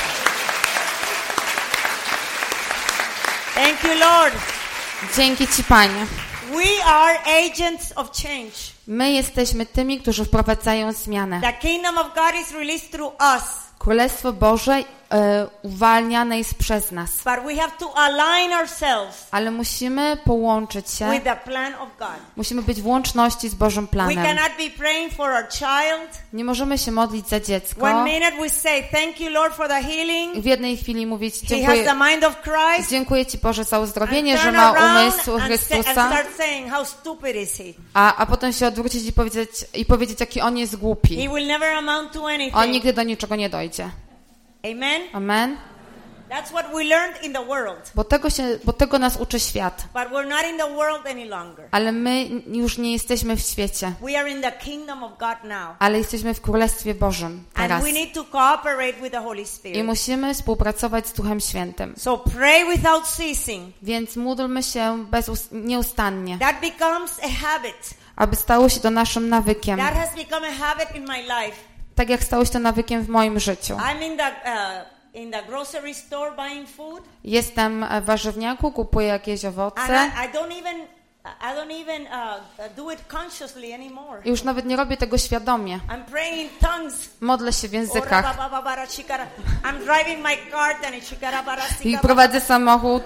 Thank you, Lord. Dzięki Ci, Panie. We are agents of change. My jesteśmy tymi, którzy wprowadzają zmianę. The kingdom of God is released through us. Królestwo Boże uwalniane jest przez nas. But we have to align ourselves. Ale musimy połączyć się. With the plan of God. Musimy być w łączności z Bożym planem. We cannot be praying for our child. Nie możemy się modlić za dziecko. One minute we say thank you Lord for the healing. W jednej chwili mówić dziękuję. He has the mind of Christ. Dziękuję Ci, Boże, za uzdrowienie, że ma umysł Chrystusa. And start saying how stupid is he. A potem się odwrócić i powiedzieć jaki on jest głupi. He will never amount to anything. On nigdy do niczego nie dojdzie. Amen. Amen. That's what we learned in the world. Bo tego nas uczy świat. But we're not in the world any longer. Ale my już nie jesteśmy w świecie. We are in the kingdom of God now. Ale jesteśmy w Królestwie Bożym teraz. And we need to cooperate with the Holy Spirit. I musimy współpracować z Duchem Świętym. So pray without ceasing. Więc módlmy się nieustannie. That becomes a habit. Aby stało się to naszym nawykiem. That has become a habit in my life. Tak jak stało się to nawykiem w moim życiu. I'm in the grocery store buying food. Jestem w warzywniaku, kupuję jakieś owoce. And I don't even do it consciously anymore. I już nawet nie robię tego świadomie. I'm praying in tongues. Modlę się w językach. I'm driving my car I prowadzę samochód.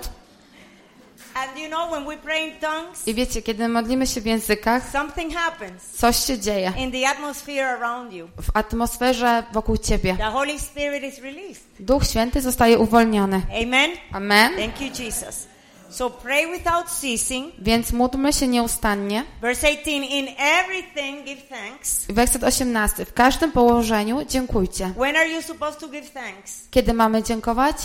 And you know, when we pray in tongues, I wiecie, kiedy modlimy się w językach, something happens coś się dzieje in the atmosphere around you. w atmosferze wokół ciebie. The Holy Spirit is released. Duch Święty zostaje uwolniony. Amen. Amen. Thank you, Jesus. So pray without ceasing. Więc módlmy się nieustannie. Verse 18, in everything give thanks. Werset 18. W każdym położeniu dziękujcie. When are you supposed to give thanks? Kiedy mamy dziękować?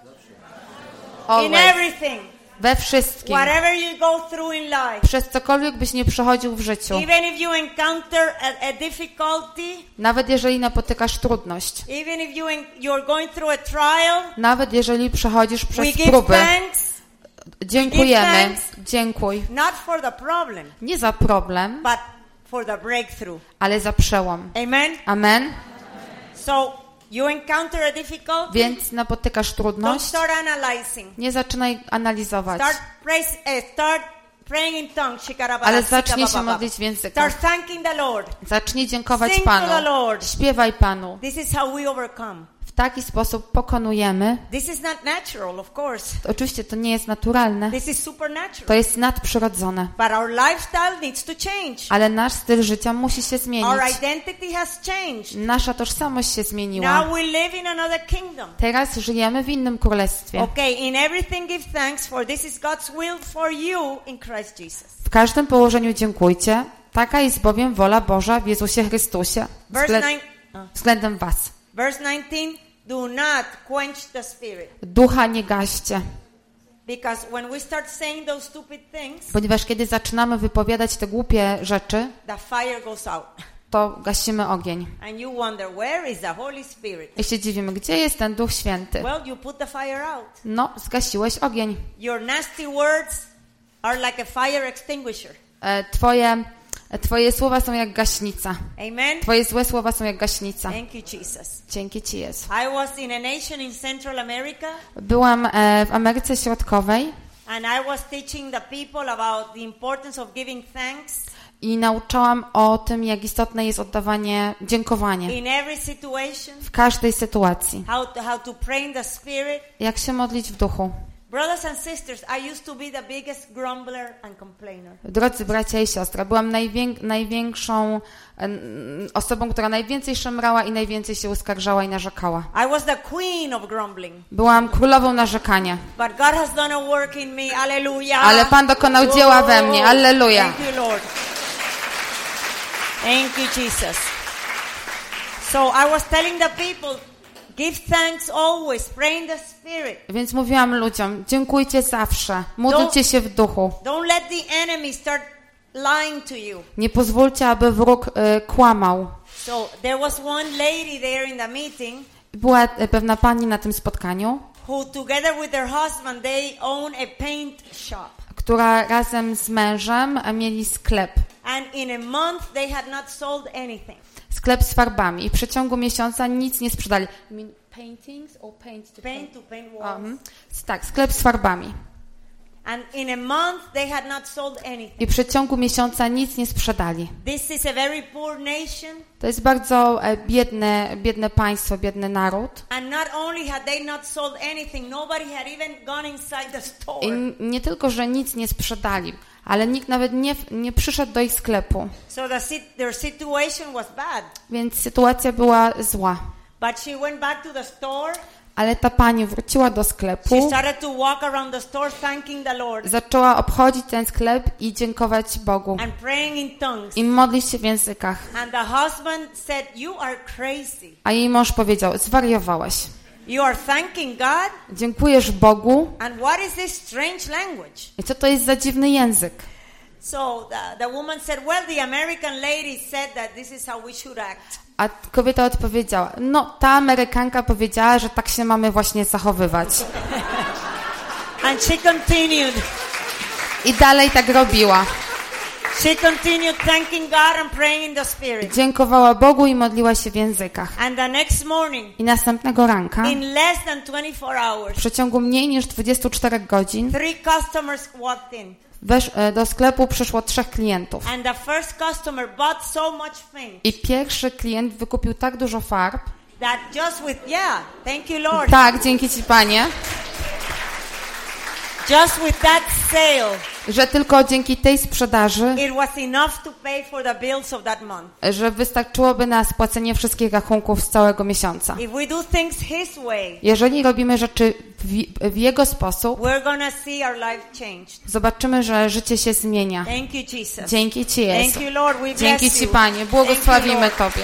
In Always. everything. We wszystkim. Whatever you go through in life. Przez cokolwiek byś nie przechodził w życiu. Even if you encounter a difficulty. Nawet jeżeli napotykasz trudność. Even if you're going through a trial. Nawet jeżeli przechodzisz przez We give próby. thanks. Dziękujemy. Dziękuj. Not for the problem. Nie za problem, But for the breakthrough. ale za przełom. Amen. Amen. So you encounter a difficulty. Więc napotykasz Don't trudność. start analyzing. Nie zaczynaj analizować. Start praying in tongues. Ale zacznij się modlić w językach. Start thanking the Lord. Zacznij dziękować Sing to the Panu. Lord. Śpiewaj Panu. This is how we overcome. W taki sposób pokonujemy. This is not natural, of course. Oczywiście to nie jest naturalne. This is supernatural. To jest nadprzyrodzone. But our lifestyle needs to change. Ale nasz styl życia musi się zmienić. Our identity has changed. Nasza tożsamość się zmieniła. Now we live in another kingdom. Teraz żyjemy w innym królestwie. Okay, in everything give thanks, for this is God's will for you in Christ Jesus. W każdym położeniu dziękujcie. Taka jest bowiem wola Boża w Jezusie Chrystusie względem was. Verse 19, do not quench the spirit. Ducha nie gaście. Because when we start saying those stupid things, Ponieważ kiedy zaczynamy wypowiadać te głupie rzeczy, the fire goes out. to gasimy ogień. And you wonder, where is the Holy Spirit? I się dziwimy, gdzie jest ten Duch Święty? Well, you put the fire out. No, zgasiłeś ogień. Your nasty words are like a fire extinguisher. Twoje słowa są jak gaśnica. Amen. Twoje złe słowa są jak gaśnica. Thank you, Jesus. Dzięki Ci, Jezu. I was in a nation in Central America. Byłam w Ameryce Środkowej And I was teaching the people about the importance of giving thanks. I nauczałam o tym, jak istotne jest oddawanie, dziękowanie. In every situation. W każdej sytuacji. How to pray in the Spirit. Jak się modlić w duchu. Brothers and sisters, I used to be the biggest grumbler and complainer. Drodzy bracia i siostry, byłam największą osobą, która najwięcej szemrała i najwięcej się uskarżała i narzekała. I was the queen of grumbling. Byłam królową narzekania. But God has done a work in me. Hallelujah. Ale Pan dokonał dzieła we mnie. Alleluja. Thank you, Lord. Thank you, Jesus. So I was telling the people, give thanks always, pray in the Spirit. Więc mówiłam ludziom, dziękujcie zawsze, módlcie się w duchu. Don't let the enemy start lying to you. Nie pozwólcie, aby wróg kłamał. So there was one lady there in the meeting. Była pewna pani na tym spotkaniu, who together with their husband they own a paint shop. Która razem z mężem mieli sklep. And in a month they had not sold anything. Sklep z farbami i w przeciągu miesiąca nic nie sprzedali. Paintings or paint to paint walls. Tak, sklep z farbami. And in a month they had not sold anything. I w przeciągu miesiąca nic nie sprzedali. This is a very poor nation. To jest bardzo biedne państwo, biedny naród. And not only had they not sold anything, nobody had even gone inside the store. I nie tylko, że nic nie sprzedali, ale nikt nawet nie przyszedł do ich sklepu. So their situation was bad. Więc sytuacja była zła. But she went back to the store. Ale ta pani wróciła do sklepu. She started to walk around the store thanking the Lord. Zaczęła obchodzić ten sklep i dziękować Bogu. And praying in tongues. I modlić się w językach. And the husband said, "You are crazy." A jej mąż powiedział, zwariowałaś. You are thanking God? Dziękujesz Bogu. And what is this strange language? I co to jest za dziwny język? So the woman said, well, the American lady said that this is how we should act. A kobieta odpowiedziała, no ta Amerykanka powiedziała, że tak się mamy właśnie zachowywać. And she continued. I dalej tak robiła. She continued thanking God and praying in the Spirit. Dziękowała Bogu i modliła się w językach. And the next morning, I następnego ranka, in less than 24 hours, w przeciągu mniej niż 24 godzin, 3 customers walked in. do sklepu przyszło 3 klientów. And the first customer bought so much paint I pierwszy klient wykupił tak dużo farb. that just with, thank you Lord. Tak, dzięki Ci Panie. Just with that sale, Że tylko dzięki tej sprzedaży, it was enough to pay for the bills of that month. że wystarczyłoby na spłacenie wszystkich rachunków z całego miesiąca. If we do things His way, Jeżeli robimy rzeczy w Jego sposób, we're gonna see our life changed. zobaczymy, że życie się zmienia. Thank you, Jesus. Dzięki Ci, Jezu. Thank you, Lord. We Dzięki bless Ci, you. Panie. Błogosławimy Thank you, Lord. Tobie.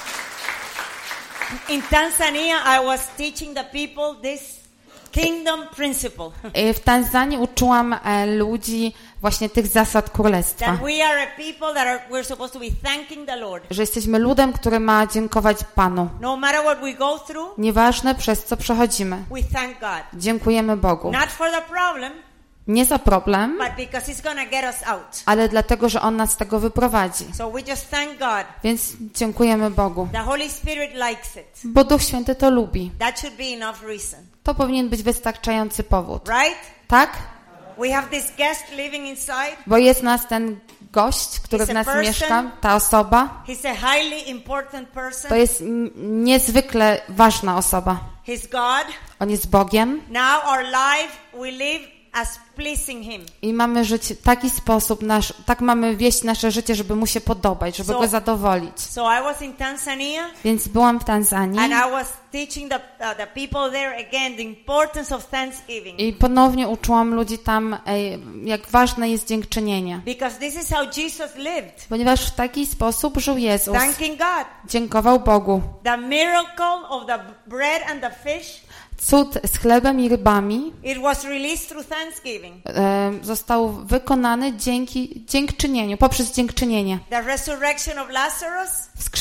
In Tanzania, I was teaching the people this kingdom principle. W Tanzanii uczyłam ludzi właśnie tych zasad królestwa. That we are a people that we're supposed to be thanking the Lord. Że jesteśmy ludem, który ma dziękować Panu. No matter what we go through, Nieważne przez co przechodzimy. we thank God. Dziękujemy Bogu. Not for the problem, Nie za problem, but because He's gonna get us out. ale dlatego, że On nas z tego wyprowadzi. So we just thank God. Więc dziękujemy Bogu. The Holy Spirit likes it. Bo Duch Święty to lubi. That should be enough reason. To powinien być wystarczający powód. Right? Tak? We have this guest living inside. Bo jest nas ten gość, który w nas mieszka, ta osoba. He's a highly important person. To jest niezwykle ważna osoba. He's God. On jest Bogiem. Now our life we live as pleasing Him. I mamy żyć w taki sposób, tak mamy wieść nasze życie, żeby Mu się podobać, żeby Go zadowolić. So I was in Tanzania. Więc byłam w Tanzanii. And I was teaching the people there again the importance of thanksgiving. I ponownie uczyłam ludzi tam, jak ważne jest dziękczynienie. Because this is how Jesus lived. Ponieważ w taki sposób żył Jezus. Thanking God. Dziękował Bogu. The miracle of the bread and the fish. Cud z chlebem i rybami It was released through thanksgiving. Został wykonany dzięki dziękczynieniu, poprzez dziękczynienie. The resurrection of Lazarus.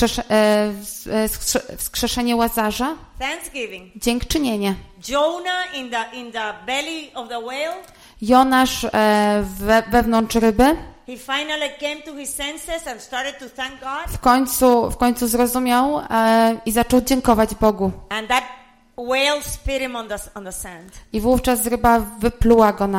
Wskrzeszenie Łazarza. Thanksgiving. Dziękczynienie. Jonah in the belly of the whale. Jonasz wewnątrz ryby. He finally came to his senses and started to thank God. W końcu zrozumiał i zaczął dziękować Bogu. And that whale spit him on the sand. I wówczas ryba wypluła go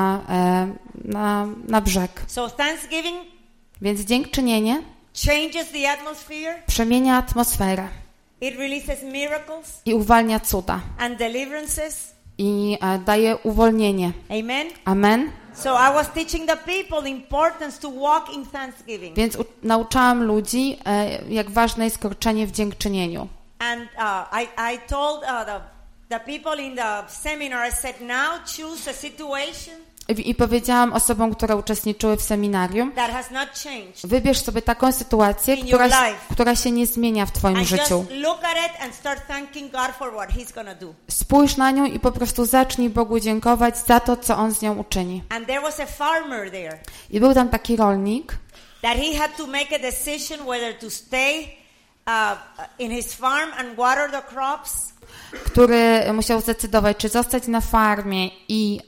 na brzeg. So thanksgiving, więc dziękczynienie changes the atmosphere. Przemienia atmosferę. It releases miracles. I uwalnia cuda. And deliverances. I daje uwolnienie. Amen. Amen. So I was teaching the people the importance to walk in thanksgiving. Więc nauczałam ludzi, jak ważne jest kroczenie w dziękczynieniu. And I told the people in the seminar, I said, now choose a situation I powiedziałam osobom, które uczestniczyły w seminarium, that has not changed. Wybierz sobie taką sytuację, która się nie zmienia w twoim życiu. Just look at it and start thanking God for what He's gonna do. Spójrz na nią i po prostu zacznij Bogu dziękować za to, co On z nią uczyni. And there was a farmer there. I był tam taki rolnik, that he had to make a decision whether to stay in his farm and water the crops. Który musiał zdecydować, czy zostać na farmie i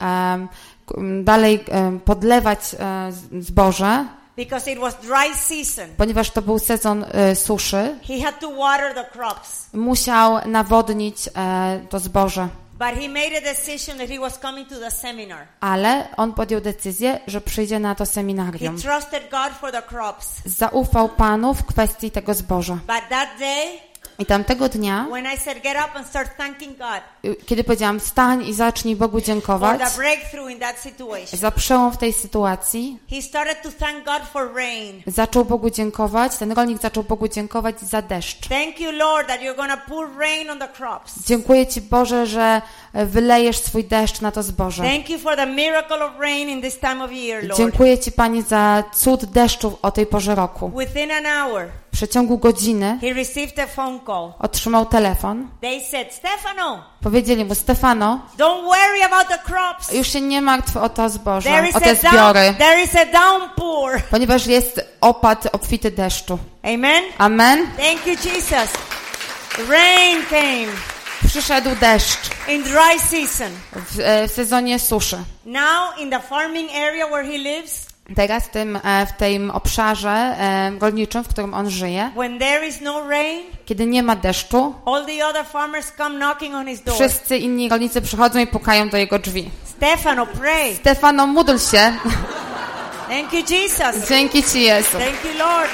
dalej podlewać zboże, because it was dry season. Ponieważ to był sezon suszy. He had to water the crops. Musiał nawodnić to zboże. But he made a decision that he was coming to the seminar. Ale on podjął decyzję, że przyjdzie na to seminarium. He trusted God for the crops. Zaufał Panu w kwestii tego zboża. But that day, i tamtego dnia, when I said get up and start thanking God, kiedy powiedziałam stań i zacznij Bogu dziękować for the breakthrough in that situation, za przełom w tej sytuacji, he started to thank God for rain. Zaczął Bogu dziękować, ten rolnik zaczął Bogu dziękować za deszcz. Thank you, Lord, that you're gonna pour rain on the crops. Dziękuję Ci, Boże, że wylejesz swój deszcz na to zboże. Thank you for the miracle of rain in this time of year, Lord. Dziękuję Ci, Panie, za cud deszczu o tej porze roku. Within an hour, W przeciągu godziny he received a phone call. otrzymał telefon. They said, Stefano, Powiedzieli mu, Stefano, don't worry about the crops. już się nie martw o to zboże, There is o te a zbiory, there is a downpour. ponieważ jest opad obfity deszczu. Amen. Amen. Thank you, Jesus. Rain came Przyszedł deszcz in dry season. w sezonie suszy. Now in the farming area where he lives, Teraz w tym obszarze rolniczym, w którym on żyje, when there is no rain, kiedy nie ma deszczu, all the other farmers come knocking on his door. wszyscy inni rolnicy przychodzą i pukają do jego drzwi. Stefano, pray. Stefano, módl się. Thank you, Jesus. Dzięki Ci, Jezu. Thank you, Lord.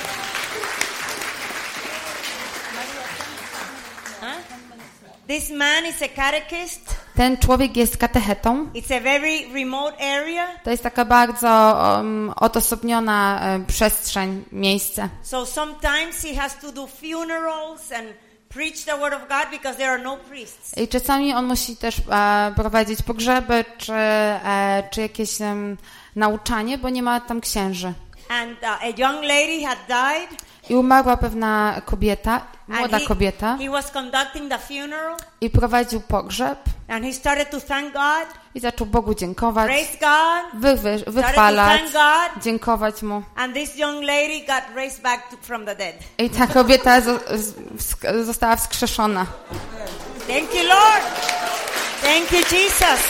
This man is a catechist. Ten człowiek jest katechetą. It's a very remote area. To jest taka bardzo odosobniona przestrzeń, miejsce. So sometimes he has to do funerals and preach the word of God because there are no priests. I czasami on musi też prowadzić pogrzeby czy jakieś nauczanie, bo nie ma tam księży. And a young lady had died. I umarła pewna kobieta, młoda kobieta. He was conducting the funeral. I prowadził pogrzeb. And he started to thank God. I zaczął Bogu dziękować. Praise God. Wychwalać. Started to thank God. Dziękować Mu. And this young lady got raised back from the dead. I ta kobieta została wskrzeszona. Thank you, Lord. Thank you, Jesus.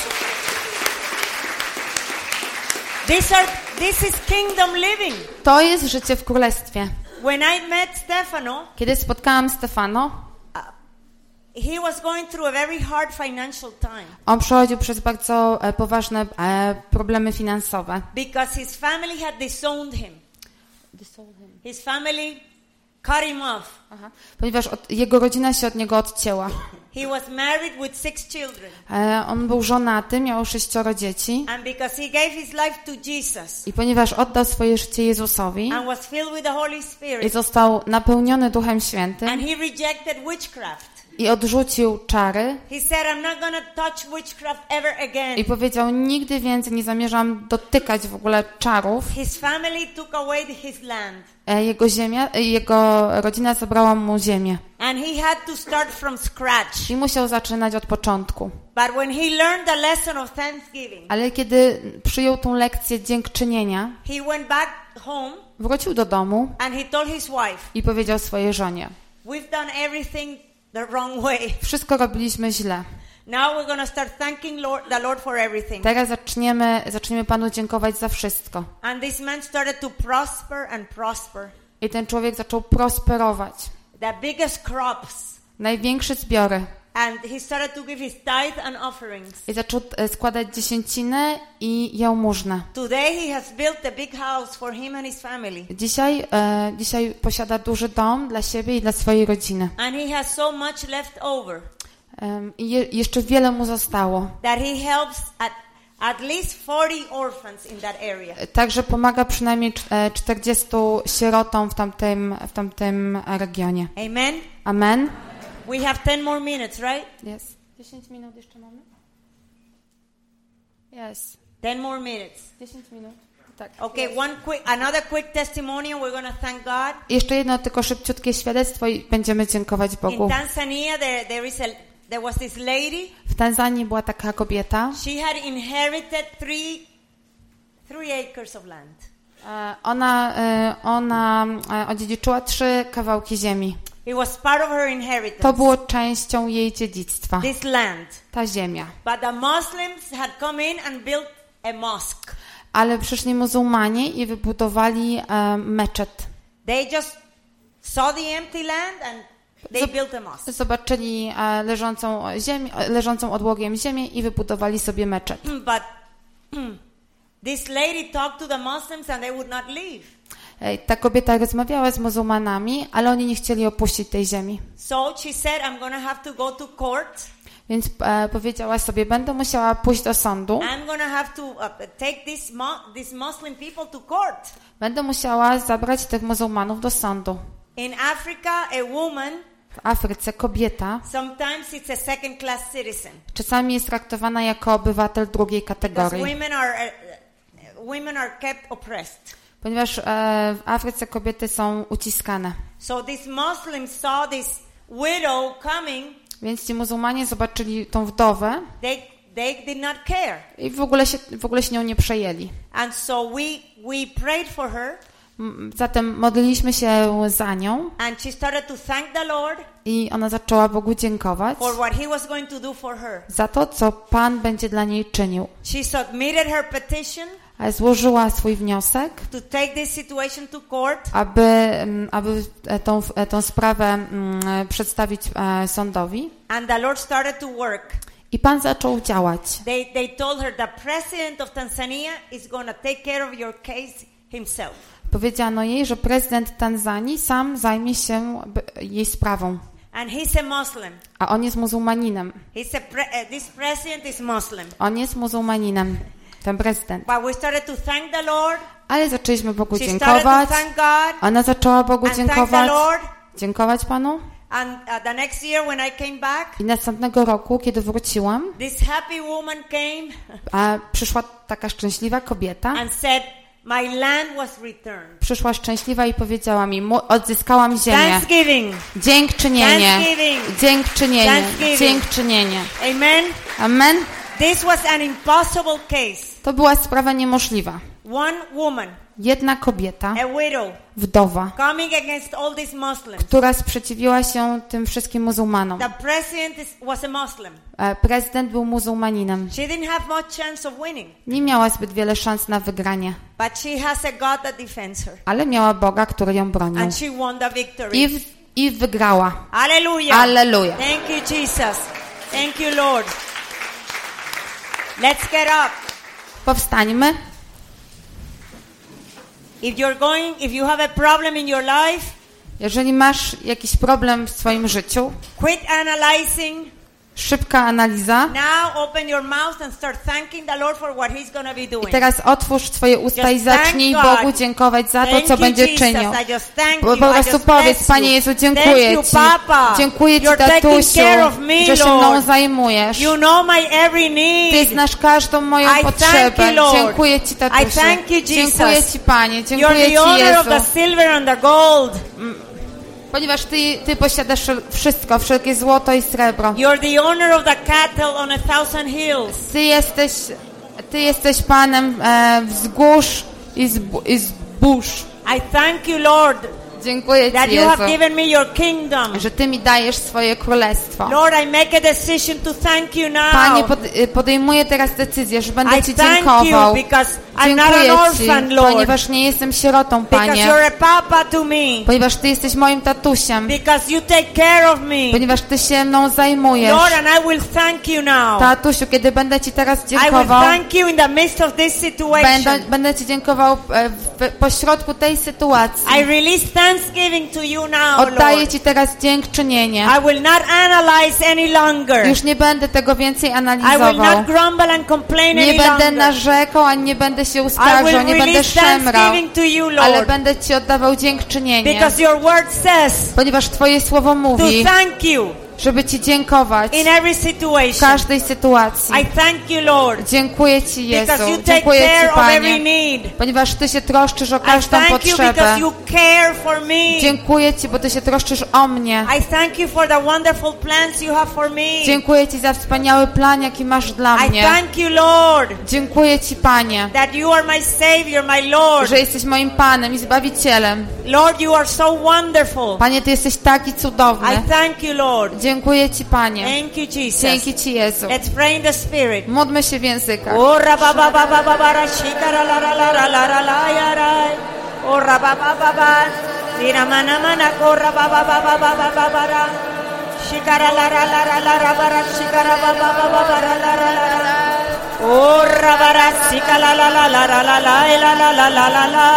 This is kingdom living. To jest życie w królestwie. When I met Stefano, kiedy spotkałam Stefano, he was going through a very hard financial time. On przechodził przez bardzo poważne problemy finansowe. Because his family had disowned him. His family cut him off. Ponieważ jego rodzina się od niego odcięła. He was married with 6 children. On był żonaty, miał 6 dzieci. And because he gave his life to Jesus. I ponieważ oddał swoje życie Jezusowi. And was filled with the Holy Spirit. I został napełniony Duchem Świętym. And he rejected witchcraft. I odrzucił czary. He said, I'm not gonna touch witchcraft ever again. I powiedział, nigdy więcej nie zamierzam dotykać w ogóle czarów. His family took away his land. Jego rodzina zabrała mu ziemię. And he had to start from scratch. I musiał zaczynać od początku. But when he learned the lesson of thanksgiving, ale kiedy przyjął tą lekcję dziękczynienia, he went back home. Wrócił do domu. And he told his wife, i powiedział swojej żonie, we've done everything the wrong way. Wszystko robiliśmy źle. Now we're going to start thanking the Lord for everything. Teraz zaczniemy Panu dziękować za wszystko. And this man started to prosper and prosper. I ten człowiek zaczął prosperować. The biggest crops. Największe zbiory. And he started to give his tithe and offerings. I zaczął składać dziesięcinę i jałmużnę. Today he has built a big house for him and his family. Dzisiaj posiada duży dom dla siebie i dla swojej rodziny. And he has so much left over. I jeszcze wiele mu zostało. That he helps at least 40 orphans in that area. Także pomaga przynajmniej 40 sierotom w tamtym regionie. Amen. Amen. We have 10 more minutes, right? Yes. 10 minut jeszcze mamy? Yes. 10 more minutes. 10 minut. Tak. Okay, another quick testimony and we're going to thank God. Jeszcze jedno tylko szybciutkie świadectwo i będziemy dziękować Bogu. In Tanzania there was this lady. W Tanzanii była taka kobieta. She had inherited three acres of land. Ona odziedziczyła 3 kawałki ziemi. It was part of her inheritance. To było częścią jej dziedzictwa. This land. Ta ziemia. But the Muslims had come in and built a mosque. Ale przyszli muzułmanie i wybudowali meczet. They just saw the empty land and they built a mosque. Zobaczyli leżącą odłogiem ziemię i wybudowali sobie meczet. But this lady talked to the Muslims and they would not leave. Ta kobieta rozmawiała z muzułmanami, ale oni nie chcieli opuścić tej ziemi. So she said, I'm gonna have to go to court. Więc powiedziała sobie, będę musiała pójść do sądu. I'm gonna have to take these Muslim people to court. Będę musiała zabrać tych muzułmanów do sądu. In Africa, a woman, w Afryce kobieta sometimes it's a second class citizen. Czasami jest traktowana jako obywatel drugiej kategorii. Women are kept oppressed. ponieważ w Afryce kobiety są uciskane. So these Muslims saw this widow coming. Więc ci muzułmanie zobaczyli tą wdowę They did not care. i w ogóle się nią nie przejęli. And so we prayed for her. Zatem modliliśmy się za nią And she started to thank the Lord i ona zaczęła Bogu dziękować for what he was going to do for her. za to, co Pan będzie dla niej czynił. She submitted her petition Złożyła swój wniosek, to take this situation to court. aby tą sprawę przedstawić sądowi. And the Lord started to work. I Pan zaczął działać. They told her the president of Tanzania is going to take care of your case himself. Powiedziano jej, że prezydent Tanzanii sam zajmie się jej sprawą. And he's a Muslim. A on jest muzułmaninem. This president is Muslim. On jest muzułmaninem, ten prezydent. But we started to thank the Lord. Ale zaczęliśmy Bogu She started dziękować. to thank God. Ona zaczęła Bogu And thank the dziękować. Lord. Dziękować Panu. And the next year when I came back, I następnego roku, kiedy wróciłam, this happy woman came przyszła taka szczęśliwa kobieta. and said, my land was returned. Przyszła szczęśliwa i powiedziała mi, odzyskałam ziemię. Thanksgiving. Dziękczynienie. Thanksgiving. Dziękczynienie. Thanksgiving. Dziękczynienie. Amen. Amen. This was an impossible case. To była sprawa niemożliwa. One woman, Jedna kobieta, a widow, wdowa, coming against all these Muslims. która sprzeciwiła się tym wszystkim muzułmanom. The president was a Muslim. Prezydent był muzułmaninem. She didn't have much chance of winning, Nie miała zbyt wiele szans na wygranie, but she has a God that defends her. ale miała Boga, który ją bronił. And she won the victory. I wygrała. Hallelujah. Alleluja. Thank you, Jesus. Thank you, Lord. Let's get up. Powstańmy. If you have a problem in your life, Jeżeli masz jakiś problem w swoim życiu, quit analyzing. szybka analiza. Now open your mouth and start thanking the Lord for what he's going to be I doing. teraz otwórz swoje usta i zacznij Bogu dziękować za to, Thank co you, będzie Jesus. czynił. I just thank Po you. I prostu just powiedz, bless Panie you. Jezu, Thank dziękuję you, Ci. Papa. Dziękuję Ci, You're taking tatusiu, care of me, że się mną Lord. zajmujesz. You know my every need. Ty znasz każdą moją I potrzebę. thank you, Lord. Dziękuję Ci, tatusiu. I thank you, Jesus. Dziękuję Ci, Panie. You're Dziękuję the Ci, owner of the Jezu. silver and the gold. Ponieważ Ty posiadasz wszystko, wszelkie złoto i srebro. You're the owner of the cattle on 1,000 hills. Ty jesteś Panem wzgórz i zbóż. I thank you, Lord, Dziękuję that Ci, you have Jezu, given me your kingdom. że Ty mi dajesz swoje królestwo. Lord, I make a decision to thank you now. Panie, podejmuję teraz decyzję, że będę I Ci thank dziękował. you because I'm not an Dziękuję orphan, Ci, Lord. ponieważ nie jestem sierotą, Because Panie. you're a papa to me. Ponieważ Ty jesteś moim tatusiem. Because you take care of me. Ponieważ Ty się mną zajmujesz. Lord, and I will thank you now. Tatusiu, kiedy będę Ci teraz I will dziękował, thank you in the midst of this situation. będę Ci dziękował pośrodku tej sytuacji. I release thanksgiving to you now, Oddaję Lord. Ci teraz dziękczynienie. I will not analyze any longer. Już nie będę tego więcej I will analizował. not grumble and complain Nie any będę longer. narzekał, ani nie będę się I uskarżał, will nie będę release szemrał, thanksgiving to you, ale Lord. będę Ci oddawał dziękczynienie. Because your word says Ponieważ Twoje słowo to mówi, thank you żeby Ci dziękować in every w situation. każdej sytuacji. I thank you, Lord, Dziękuję Ci, Jezu. because you take Dziękuję care Ci, of every Panie, need. ponieważ Ty się troszczysz o I każdą thank you potrzebę. because you care for me. Dziękuję Ci, bo Ty się troszczysz o mnie. I thank you for the wonderful plans you have for me. Dziękuję Ci za wspaniały plan, jaki masz dla I mnie. thank you, Lord, Dziękuję Ci, Panie, that you are my Savior, my Lord. że jesteś moim Panem i Zbawicielem. Lord, you are so wonderful. Panie, Ty jesteś taki cudowny. I thank you, Lord. Dziękuję Ci, Panie. Thank you, Jesus. Dzięki Ci, Jezu. Let's pray in the Spirit. Módlmy się w językach. Ora ba ba ba ba ba ba ra shikara la la la la la la la ya ra. Ora ba ba ba ba. Tira mana mana korra ba ba ba ba ba ba ba ba ra. Shikara la la la la la ra ba ra shikara ba ba ba ba ba ra la la la la. Ora ba ra shikala la la la la la la la la la la la la.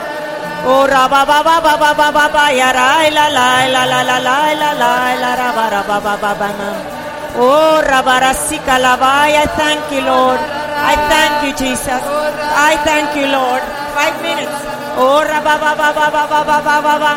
Ora ba ba ba ba ba ba ba ba ya ra la la la la la la la la ra ba ra ba ba ba ba na. Oh, Rabarasika Labai, I thank you, Lord. I thank you, Jesus. I thank you, Lord. 5 minutes. Oh, Rababababababababa.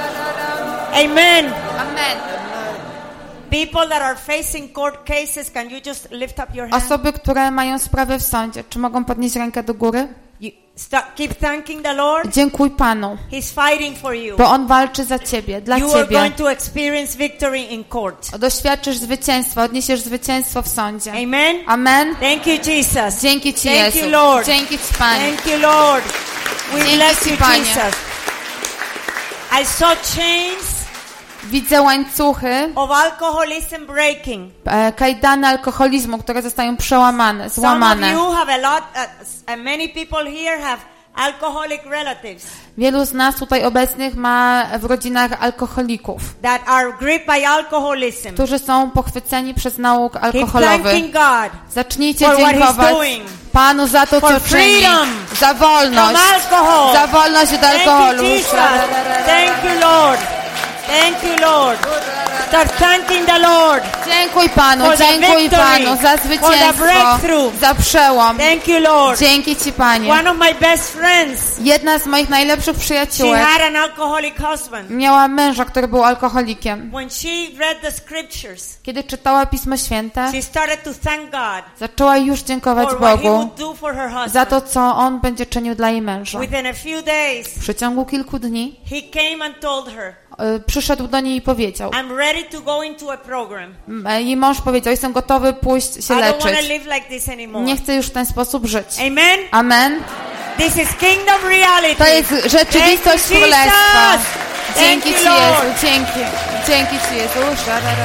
Amen. Amen. People that are facing court cases, can you just lift up your hand? Osoby, które mają sprawę w sądzie, czy mogą podnieść rękę do góry? Keep thanking the Lord. Dziękuj Panu, He's fighting for you. bo On walczy za Ciebie, dla You are Ciebie. going to experience victory in court. Doświadczysz zwycięstwa, odniesiesz zwycięstwo w sądzie. Amen. Amen. Thank you, Jesus. Dzięki Ci, Thank Jezu. you, Lord. Dzięki Ci, Panie. Thank you, Lord. We Dzięki bless Ci, you, Panie. Jesus. I saw chains Widzę łańcuchy, of alcoholism breaking. kajdany alkoholizmu, które zostają przełamane, Some of złamane. you have a lot, many people here have alcoholic relatives Wielu z nas tutaj obecnych ma w rodzinach alkoholików, that are gripped by alcoholism. którzy są pochwyceni przez nauk Keep alkoholowy. thanking God Zacznijcie for what He's dziękować doing. Panu za to, For co czyni, freedom za wolność, from alcohol. za wolność od alkoholu. Thank you, Jesus. Thank you, Lord. Thank you, Lord. Start thanking the Lord. Dziękuj Panu, For the dziękuj victory, Panu za for the zwycięstwo, breakthrough. za przełom. Thank you, Lord. Dzięki Ci, Panie. One of my best friends, Jedna z moich najlepszych she przyjaciółek had an alcoholic husband. miała męża, który był alkoholikiem. When she read the scriptures, Kiedy czytała Pismo Święte, she started to thank God zaczęła już dziękować for what He Bogu would do for her za husband. to, co On będzie czynił dla jej męża. Within a few days, W przeciągu kilku dni he came and told her, przyszedł do niej i powiedział, I'm ready to go into a program. jej mąż powiedział, jestem gotowy pójść się I don't want to leczyć. live like this anymore. Nie chcę już w ten sposób żyć. Amen. Amen. This is kingdom reality. To jest rzeczywistość Thank you, królestwa. Jesus. Dzięki Thank Ci, you, Lord. Jezu. Dzięki. Dzięki Ci, Jezu.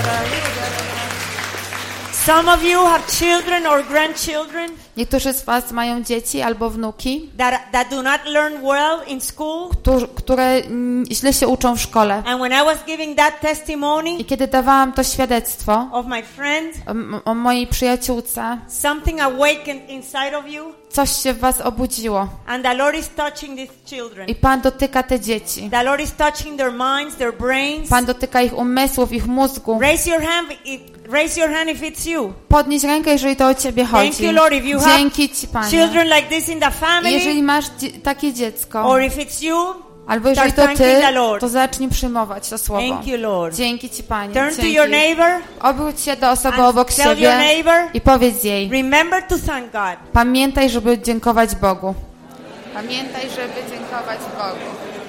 Some of you have children or grandchildren Niektórzy z Was mają dzieci albo wnuki, that do not learn well in school. które źle się uczą w szkole. And when I was giving that testimony I kiedy dawałam to świadectwo of my friend, o mojej przyjaciółce, something awakened inside of you, coś się w Was obudziło. and the Lord is touching these children. I Pan dotyka te dzieci. The Lord is touching their minds, their brains. Pan dotyka ich umysłów, ich mózgu. Raise your hand if it's you. Podnieś rękę, jeżeli to o Ciebie chodzi. Thank you, Lord. If you have Dzięki Ci, Panie. children like this in the family, Jeżeli masz takie dziecko, or if it's you, albo jeżeli start to thanking Ty, the Lord. to zacznij przyjmować to słowo. Thank you, Lord. Dzięki Ci, Panie. Turn to Dzięki. your neighbor Obróć się do osoby and obok tell your siebie neighbor, i powiedz jej, remember to thank God. pamiętaj, żeby dziękować Bogu. Pamiętaj, żeby dziękować Bogu.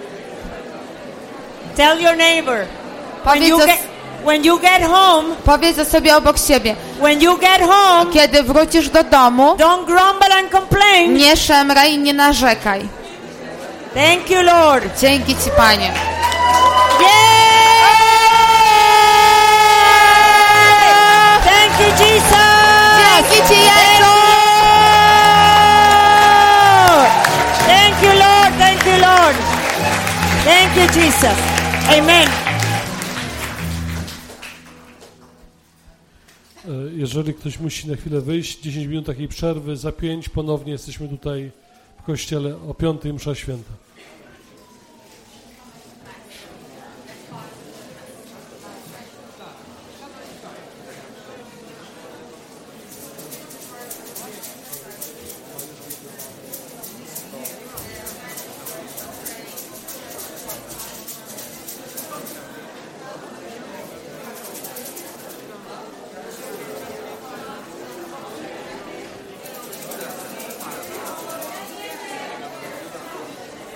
Tell your neighbor, Powiedz when you get home, powiedz osobie obok siebie, when you get home, kiedy wrócisz do domu, don't grumble and complain. nie szemraj i nie narzekaj. Thank you, Lord. Dzięki Ci, Panie. Yay! Thank you, Jesus. Dzięki Ci, Jezu. Thank you, Lord. Thank you, Lord. Thank you, Jesus. Amen. Jeżeli ktoś musi na chwilę wyjść, 10 minut takiej przerwy, za 5 ponownie jesteśmy tutaj w kościele o 5:00 msza święta.